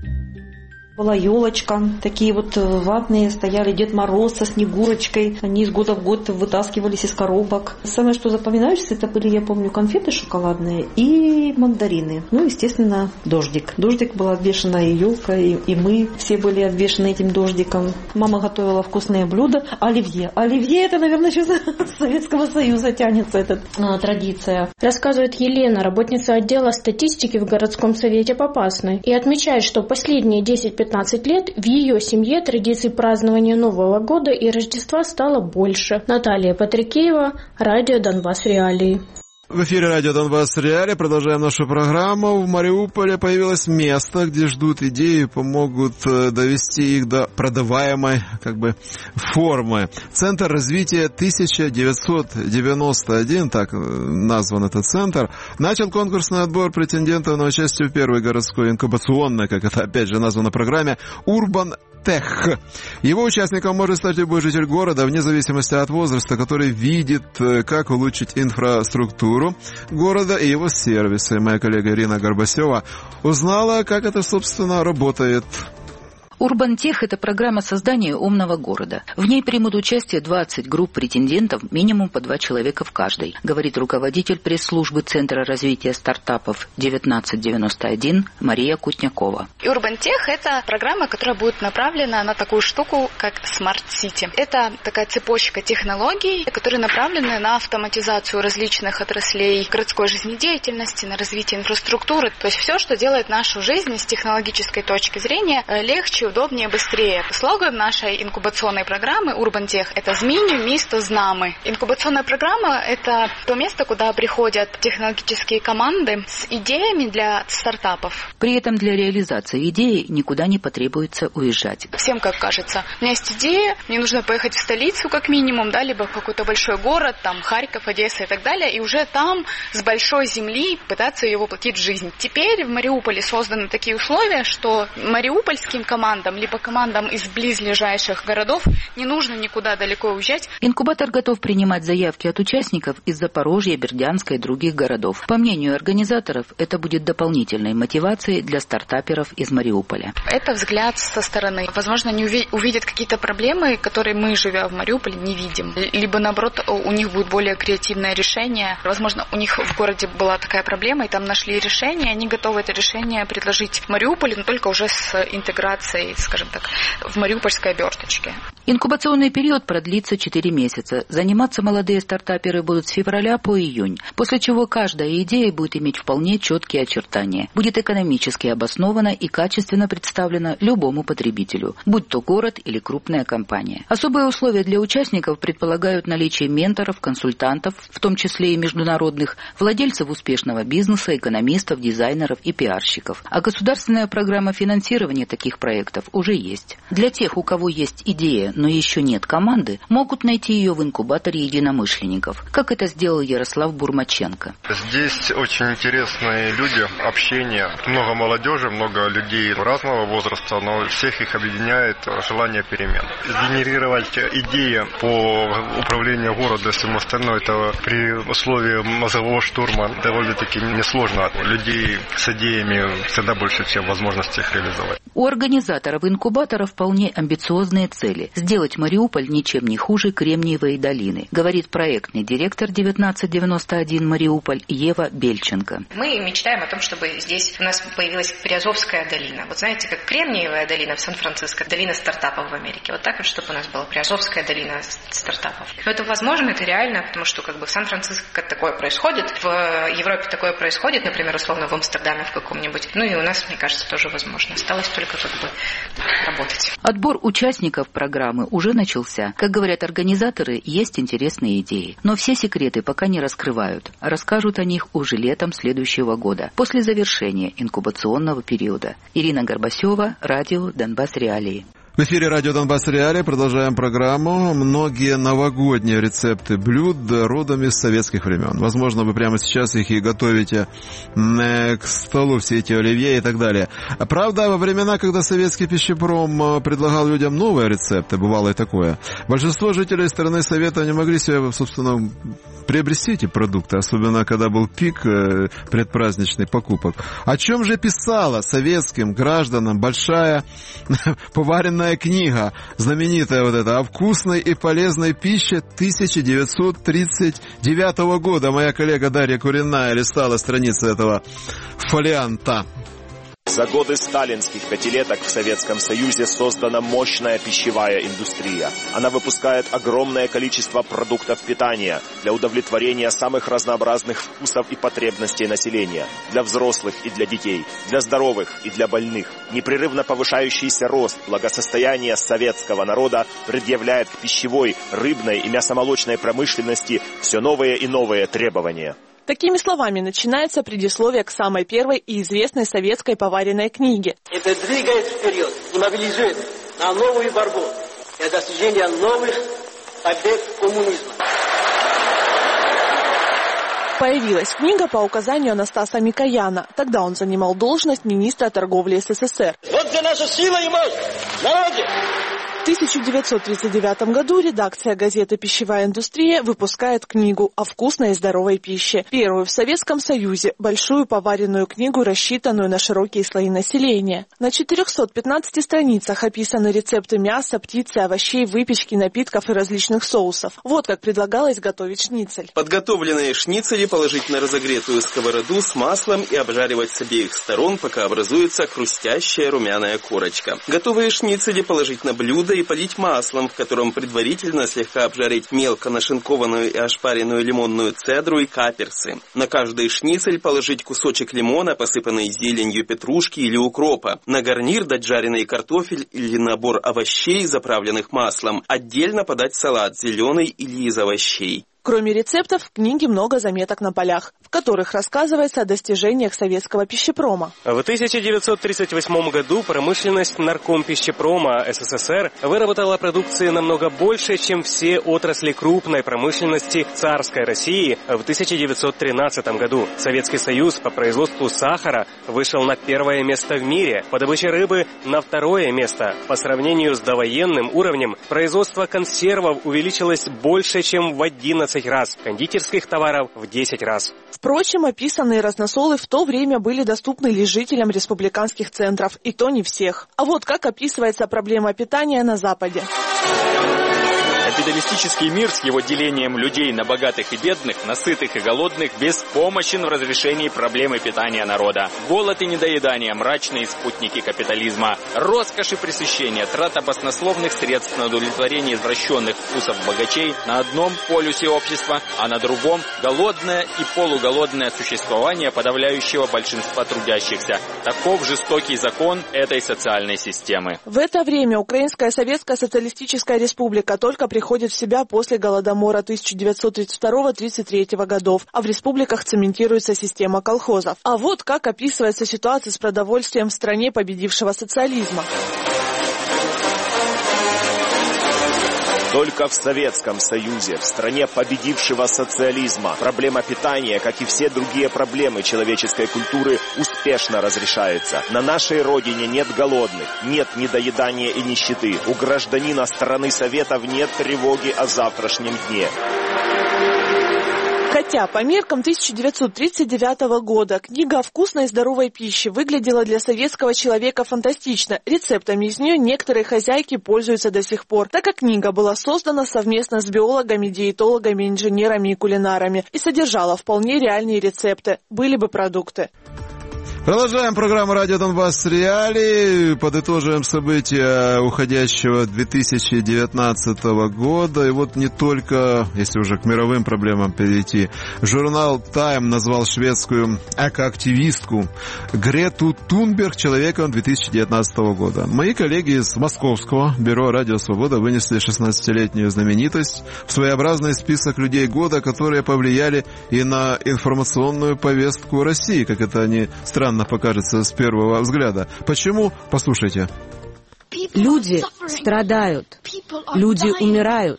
[SPEAKER 20] Была елочка, такие вот ватные, стояли Дед Мороз со Снегурочкой. Они из года в год вытаскивались из коробок. Самое, что запоминающееся, это были, я помню, конфеты шоколадные и мандарины. Ну, естественно, дождик. Дождик была обвешана и елка, и, и мы все были обвешаны этим дождиком. Мама готовила вкусные блюда. Оливье. Оливье, это, наверное, еще с Советского Союза тянется эта а, традиция.
[SPEAKER 11] Рассказывает Елена, работница отдела статистики в городском совете Попасной. И отмечает, что последние десять-пятнадцать лет в ее семье традиций празднования Нового года и Рождества стало больше. Наталья Патрикеева, радио «Донбасс Реалии».
[SPEAKER 2] В эфире радио «Донбасс Реалии». Продолжаем нашу программу. В Мариуполе появилось место, где ждут идеи и помогут довести их до продаваемой как бы формы. Центр развития тысяча девятьсот девяносто один, так назван этот центр, начал конкурсный отбор претендентов на участие в первой городской инкубационной, как это опять же названо в программе, «Урбан Тех». Его участником может стать любой житель города, вне зависимости от возраста, который видит, как улучшить инфраструктуру города и его сервисы. Моя коллега Ирина Горбасева узнала, как это, собственно, работает.
[SPEAKER 21] Урбантех – это программа создания умного города. В ней примут участие двадцать групп претендентов, минимум по два человека в каждой, говорит руководитель пресс-службы Центра развития стартапов девятнадцать девяносто один Мария Кутнякова.
[SPEAKER 22] Урбантех – это программа, которая будет направлена на такую штуку, как Smart City. Это такая цепочка технологий, которые направлены на автоматизацию различных отраслей городской жизнедеятельности, на развитие инфраструктуры. То есть все, что делает нашу жизнь с технологической точки зрения легче, удобнее, быстрее. Слоган нашей инкубационной программы «Урбантех» – это «Зміню місто з нами». Инкубационная программа – это то место, куда приходят технологические команды с идеями для стартапов.
[SPEAKER 21] При этом для реализации идеи никуда не потребуется уезжать.
[SPEAKER 22] Всем как кажется. У меня есть идея, мне нужно поехать в столицу как минимум, да, либо в какой-то большой город, там Харьков, Одесса и так далее, и уже там с большой земли пытаться ее воплотить в жизнь. Теперь в Мариуполе созданы такие условия, что мариупольским командам либо командам из близлежащих городов не нужно никуда далеко уезжать.
[SPEAKER 21] Инкубатор готов принимать заявки от участников из Запорожья, Бердянска и других городов. По мнению организаторов, это будет дополнительной мотивацией для стартаперов из Мариуполя.
[SPEAKER 22] Это взгляд со стороны. Возможно, они увидят какие-то проблемы, которые мы, живя в Мариуполе, не видим. Либо, наоборот, у них будет более креативное решение. Возможно, у них в городе была такая проблема, и там нашли решение, они готовы это решение предложить в Мариуполе, но только уже с интеграцией мариупольской, скажем так, в мариупольской оберточке.
[SPEAKER 21] Инкубационный период продлится четыре месяца. Заниматься молодые стартаперы будут с февраля по июнь, после чего каждая идея будет иметь вполне четкие очертания, будет экономически обоснована и качественно представлена любому потребителю, будь то город или крупная компания. Особые условия для участников предполагают наличие менторов, консультантов, в том числе и международных, владельцев успешного бизнеса, экономистов, дизайнеров и пиарщиков. А государственная программа финансирования таких проектов уже есть. Для тех, у кого есть идея, но еще нет команды, могут найти ее в инкубаторе единомышленников, как это сделал Ярослав Бурмаченко.
[SPEAKER 4] Здесь очень интересные люди, общение, много молодежи, много людей разного возраста, но всех их объединяет желание перемен. Генерировать идеи по управлению городом и всему остальному, это при условии мозгового штурма довольно-таки несложно. Людей с идеями всегда больше, чем возможности их реализовать.
[SPEAKER 21] У организаторов инкубатора вполне амбициозные цели – сделать Мариуполь ничем не хуже Кремниевой долины, говорит проектный директор девятнадцать девяносто один Мариуполь Ева Бельченко.
[SPEAKER 5] Мы мечтаем о том, чтобы здесь у нас появилась Приазовская долина. Вот знаете, как Кремниевая долина в Сан-Франциско, долина стартапов в Америке. Вот так вот, чтобы у нас была Приазовская долина стартапов. Но это возможно, это реально, потому что как бы в Сан-Франциско такое происходит, в Европе такое происходит, например, условно в Амстердаме в каком-нибудь. Ну и у нас, мне кажется, тоже возможно. Осталось только как бы работать.
[SPEAKER 21] Отбор участников программы уже начался. Как говорят организаторы, есть интересные идеи. Но все секреты пока не раскрывают. Расскажут о них уже летом следующего года, после завершения инкубационного периода. Ирина Горбасева, радио «Донбасс Реалии».
[SPEAKER 2] В эфире радио «Донбасс Реалии». Продолжаем программу. Многие новогодние рецепты блюд родом из советских времен. Возможно, вы прямо сейчас их и готовите к столу, все эти оливье и так далее. Правда, во времена, когда советский пищепром предлагал людям новые рецепты, бывало и такое, большинство жителей страны Совета не могли себе, собственно, приобрести эти продукты, особенно когда был пик предпраздничных покупок. О чем же писала советским гражданам большая поваренная книга, знаменитая вот эта, о вкусной и полезной пище тысяча девятьсот тридцать девятого года. Моя коллега Дарья Куриная листала страницы этого фолианта.
[SPEAKER 23] За годы сталинских пятилеток в Советском Союзе создана мощная пищевая индустрия. Она выпускает огромное количество продуктов питания для удовлетворения самых разнообразных вкусов и потребностей населения, для взрослых и для детей, для здоровых и для больных. Непрерывно повышающийся рост благосостояния советского народа предъявляет к пищевой, рыбной и мясомолочной промышленности все новые и новые требования.
[SPEAKER 24] Такими словами начинается предисловие к самой первой и известной советской поваренной книге.
[SPEAKER 25] Это двигает вперед и мобилизует на новую борьбу для достижения новых побед коммунизма.
[SPEAKER 24] Появилась книга по указанию Анастаса Микояна. Тогда он занимал должность министра торговли СССР.
[SPEAKER 25] Вот где наша сила и мощь, народе!
[SPEAKER 24] В тысяча девятьсот тридцать девятом году редакция газеты «Пищевая индустрия» выпускает книгу о вкусной и здоровой пище. Первую в Советском Союзе, большую поваренную книгу, рассчитанную на широкие слои населения. На четырехстах пятнадцати страницах описаны рецепты мяса, птицы, овощей, выпечки, напитков и различных соусов. Вот как предлагалось готовить шницель.
[SPEAKER 26] Подготовленные шницели положить на разогретую сковороду с маслом и обжаривать с обеих сторон, пока образуется хрустящая румяная корочка. Готовые шницели положить на блюдо и полить маслом, в котором предварительно слегка обжарить мелко нашинкованную и ошпаренную лимонную цедру и каперсы. На каждый шницель положить кусочек лимона, посыпанный зеленью петрушки или укропа. На гарнир дать жареный картофель или набор овощей, заправленных маслом. Отдельно подать салат зеленый или из овощей.
[SPEAKER 24] Кроме рецептов, в книге много заметок на полях, в которых рассказывается о достижениях советского пищепрома.
[SPEAKER 10] В тысяча девятьсот тридцать восьмом году промышленность Наркомпищепрома СССР выработала продукции намного больше, чем все отрасли крупной промышленности царской России в тысяча девятьсот тринадцатом году. Советский Союз по производству сахара вышел на первое место в мире, по добыче рыбы на второе место. По сравнению с довоенным уровнем, производство консервов увеличилось больше, чем в одиннадцать раз, кондитерских товаров в десять раз.
[SPEAKER 24] Впрочем, описанные разносолы в то время были доступны лишь жителям республиканских центров, и то не всех. А вот как описывается проблема питания на Западе.
[SPEAKER 1] Капиталистический мир с его делением людей на богатых и бедных, на сытых и голодных беспомощен в разрешении проблемы питания народа. Голод и недоедание – мрачные спутники капитализма. Роскошь и пресыщение, трата баснословных средств на удовлетворение извращенных вкусов богачей на одном полюсе общества, а на другом – голодное и полуголодное существование подавляющего большинства трудящихся. Таков жестокий закон этой социальной системы.
[SPEAKER 24] В это время Украинская Советская Социалистическая Республика только приходит в себя после Голодомора тысяча девятьсот тридцать второго — тридцать третьего годов, а в республиках цементируется система колхозов. А вот как описывается ситуация с продовольствием в стране победившего социализма.
[SPEAKER 23] Только в Советском Союзе, в стране победившего социализма, проблема питания, как и все другие проблемы человеческой культуры, успешно разрешается. На нашей родине нет голодных, нет недоедания и нищеты. У гражданина страны Советов нет тревоги о завтрашнем дне.
[SPEAKER 24] Хотя по меркам тысяча девятьсот тридцать девятого года книга о вкусной и здоровой пище выглядела для советского человека фантастично. Рецептами из нее некоторые хозяйки пользуются до сих пор, так как книга была создана совместно с биологами, диетологами, инженерами и кулинарами и содержала вполне реальные рецепты. Были бы продукты.
[SPEAKER 2] Продолжаем программу «Радио Донбасс Реалии». Подытоживаем события уходящего две тысячи девятнадцатого года. И вот не только, если уже к мировым проблемам перейти, журнал «Тайм» назвал шведскую экоактивистку Грету Тунберг человеком две тысячи девятнадцатого года. Мои коллеги из московского бюро «Радио Свобода» вынесли шестнадцатилетнюю знаменитость в своеобразный список людей года, которые повлияли и на информационную повестку России, как это они странно покажется с первого взгляда. Почему? Послушайте.
[SPEAKER 3] Люди страдают, люди умирают,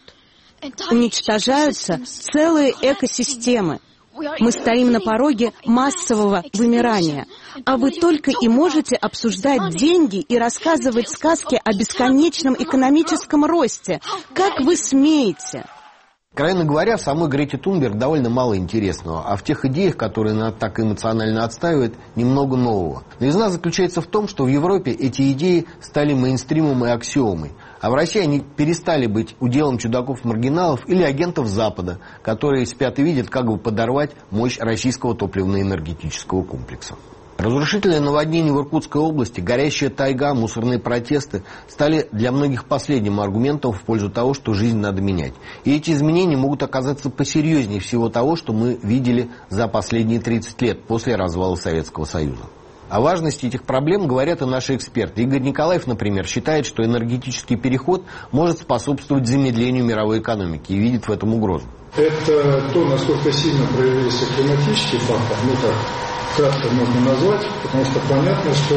[SPEAKER 3] уничтожаются целые экосистемы. Мы стоим на пороге массового вымирания, а вы только и можете обсуждать деньги и рассказывать сказки о бесконечном экономическом росте. Как вы смеете?
[SPEAKER 6] Откровенно говоря, в самой Грете Тунберг довольно мало интересного, а в тех идеях, которые она так эмоционально отстаивает, немного нового. Новизна заключается в том, что в Европе эти идеи стали мейнстримом и аксиомой, а в России они перестали быть уделом чудаков-маргиналов или агентов Запада, которые спят и видят, как бы подорвать мощь российского топливно-энергетического комплекса. Разрушительное наводнение в Иркутской области, горящая тайга, мусорные протесты стали для многих последним аргументом в пользу того, что жизнь надо менять. И эти изменения могут оказаться посерьезнее всего того, что мы видели за последние тридцать лет после развала Советского Союза. О важности этих проблем говорят и наши эксперты. Игорь Николаев, например, считает, что энергетический переход может способствовать замедлению мировой экономики и видит в этом угрозу.
[SPEAKER 7] Это то, насколько сильно проявился климатический фактор, ну так, кратко можно назвать, потому что понятно, что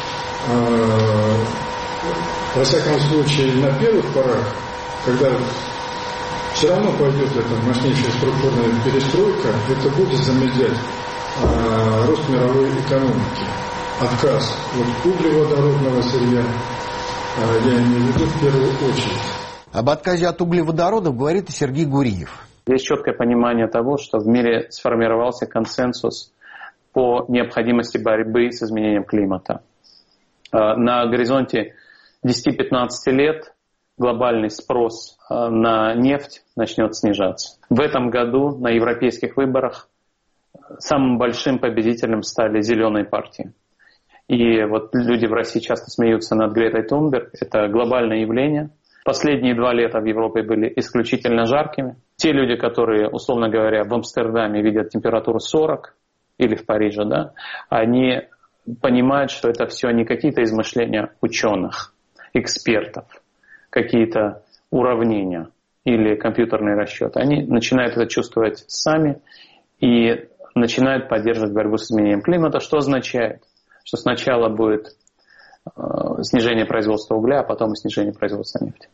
[SPEAKER 7] э, во всяком случае на первых порах, когда все равно пойдет эта мощнейшая структурная перестройка, это будет замедлять э, рост мировой экономики. Отказ от углеводородного сырья, э, я имею в виду в первую очередь.
[SPEAKER 6] Об отказе от углеводородов говорит и Сергей Гуриев.
[SPEAKER 8] Есть четкое понимание того, что в мире сформировался консенсус по необходимости борьбы с изменением климата. На горизонте десять-пятнадцать лет глобальный спрос на нефть начнет снижаться. В этом году на европейских выборах самым большим победителем стали зеленые партии. И вот люди в России часто смеются над Гретой Тунберг. Это глобальное явление. Последние два лета в Европе были исключительно жаркими. Те люди, которые, условно говоря, в Амстердаме видят температуру сорок, или в Париже, да, они понимают, что это все не какие-то измышления ученых, экспертов, какие-то уравнения или компьютерные расчеты. Они начинают это чувствовать сами и начинают поддерживать борьбу с изменением климата, что означает, что сначала будет э, снижение производства угля, а потом и снижение производства нефти.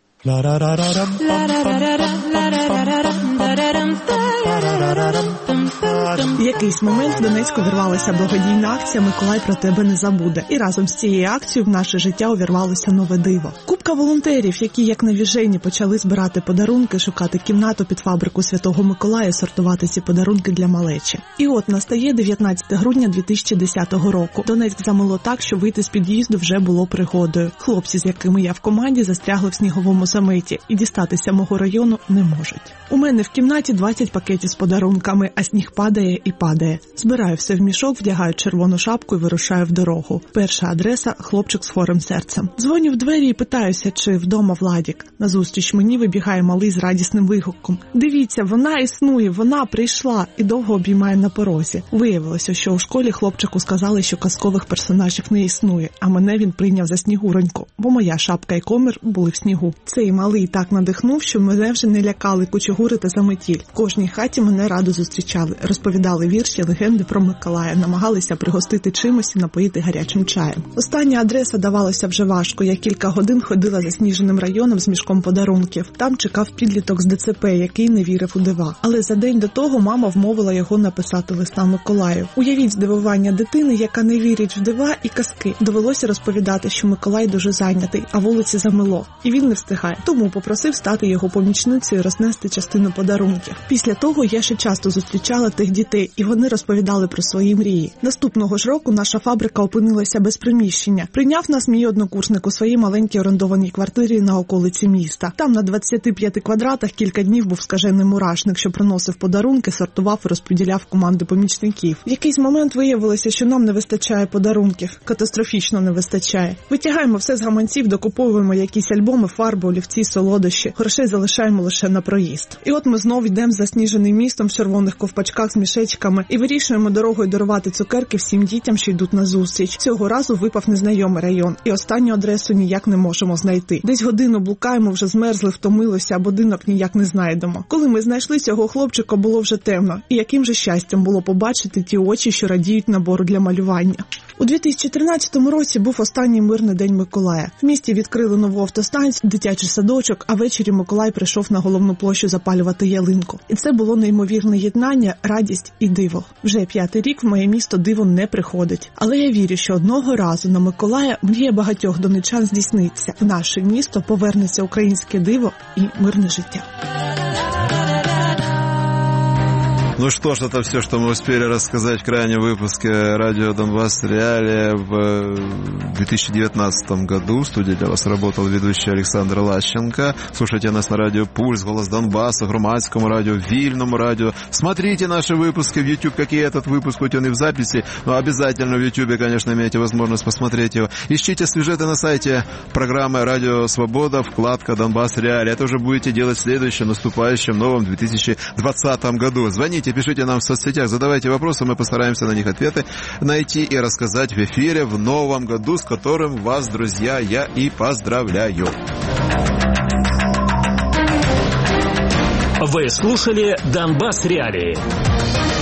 [SPEAKER 24] В якийсь момент в Донецьку вирвалася благодійна акція «Миколай про тебе не забуде». І разом з цією акцією в наше життя увірвалося нове диво. Купка волонтерів, які як навіжені почали збирати подарунки, шукати кімнату під фабрику Святого Миколая, сортувати ці подарунки для малечі. І от настає дев'ятнадцяте грудня дві тисячі десятого року. Донецьк замило так, що вийти з під'їзду вже було пригодою. Хлопці, з якими я в команді, застрягли в сніговому заметі і дістатися мого району не можуть. У мене в кімнаті двадцять пакетів з подарунками, а сніг падає і падає. Збираю все в мішок, вдягаю червону шапку і вирушаю в дорогу. Перша адреса – хлопчик з хворим серцем. Дзвоню в двері і питаюся, чи вдома Владік. Назустріч мені вибігає малий з радісним вигуком. Дивіться, вона існує, вона прийшла, і довго обіймає на порозі. Виявилося, що у школі хлопчику сказали, що казкових персонажів не існує, а мене він прийняв за Снігуроньку, бо моя шапка і комір були в снігу. Цей малий так надихнув, що мене вже не лякали кучугури та заметіль. В кожній хаті мене радо зустрічали, розповідали вірші, легенди про Миколая, намагалися пригостити чимось і напоїти гарячим чаєм. Остання адреса давалася вже важко. Я кілька годин ходила засніженим районом з мішком подарунків. Там чекав підліток з ДЦП, який не вірив у дива. Але за день до того мама вмовила його написати листа Миколаю. Уявіть здивування дитини, яка не вірить в дива і казки. Довелося розповідати, що Миколай дуже зайнятий, а вулиці замело. І він не встигає. Тому попросив стати його помічницею і рознести частину подарунків. Після того я ще часто зустрічала тих дітей, і вони розповідали про свої мрії. Наступного ж року наша фабрика опинилася без приміщення. Прийняв нас мій однокурсник у своїй маленькій орендованій квартирі на околиці міста. Там на двадцяти п'яти квадратах кілька днів був скажений мурашник, що приносив подарунки, сортував і розподіляв команди помічників. В якийсь момент виявилося, що нам не вистачає подарунків. Катастрофічно не вистачає. Витягаємо все з гаманців, докуповуємо якісь альбоми, фарби, олівці, солодощі. Грошей залишаємо лише на проїзд. І от ми знов йдемо засніженим містом в червоних ковпачках з мішечками і вирішуємо дорогою дарувати цукерки всім дітям, що йдуть на зустріч. Цього разу випав незнайомий район, і останню адресу ніяк не можемо знайти. Десь годину блукаємо, вже змерзли, втомилися, а будинок ніяк не знайдемо. Коли ми знайшли цього хлопчика, було вже темно. І яким же щастям було побачити ті очі, що радіють набору для малювання. У дві тисячі тринадцятому році був останній мирний день Миколая. В місті відкрили нову автостанцію, дитячий садочок, а ввечері Миколай прийшов на головну площу запалювати ялинку. І це було неймовірне єднання, радість і диво. Вже п'ятий рік в моє місто диво не приходить. Але я вірю, що одного разу на Миколая мрія багатьох донечан здійсниться. В наше місто повернеться українське диво і мирне життя.
[SPEAKER 2] Ну что ж, это все, что мы успели рассказать в крайнем выпуске радио Донбасс Реалии в две тысячи девятнадцатом году. В студии для вас работал ведущий Александр Лащенко. Слушайте нас на радио Пульс, Голос Донбасса, Громадскому радио, Вильному радио. Смотрите наши выпуски в YouTube, как и этот выпуск, хоть он и в записи, но обязательно в YouTube, конечно, имеете возможность посмотреть его. Ищите сюжеты на сайте программы «Радио Свобода», вкладка «Донбасс Реалии». Это уже будете делать в следующем, наступающем, новом две тысячи двадцатом году. Звоните, пишите нам в соцсетях, задавайте вопросы, мы постараемся на них ответы найти и рассказать в эфире в новом году, с которым вас, друзья, я и поздравляю.
[SPEAKER 9] Вы слушали «Донбасс Реалии».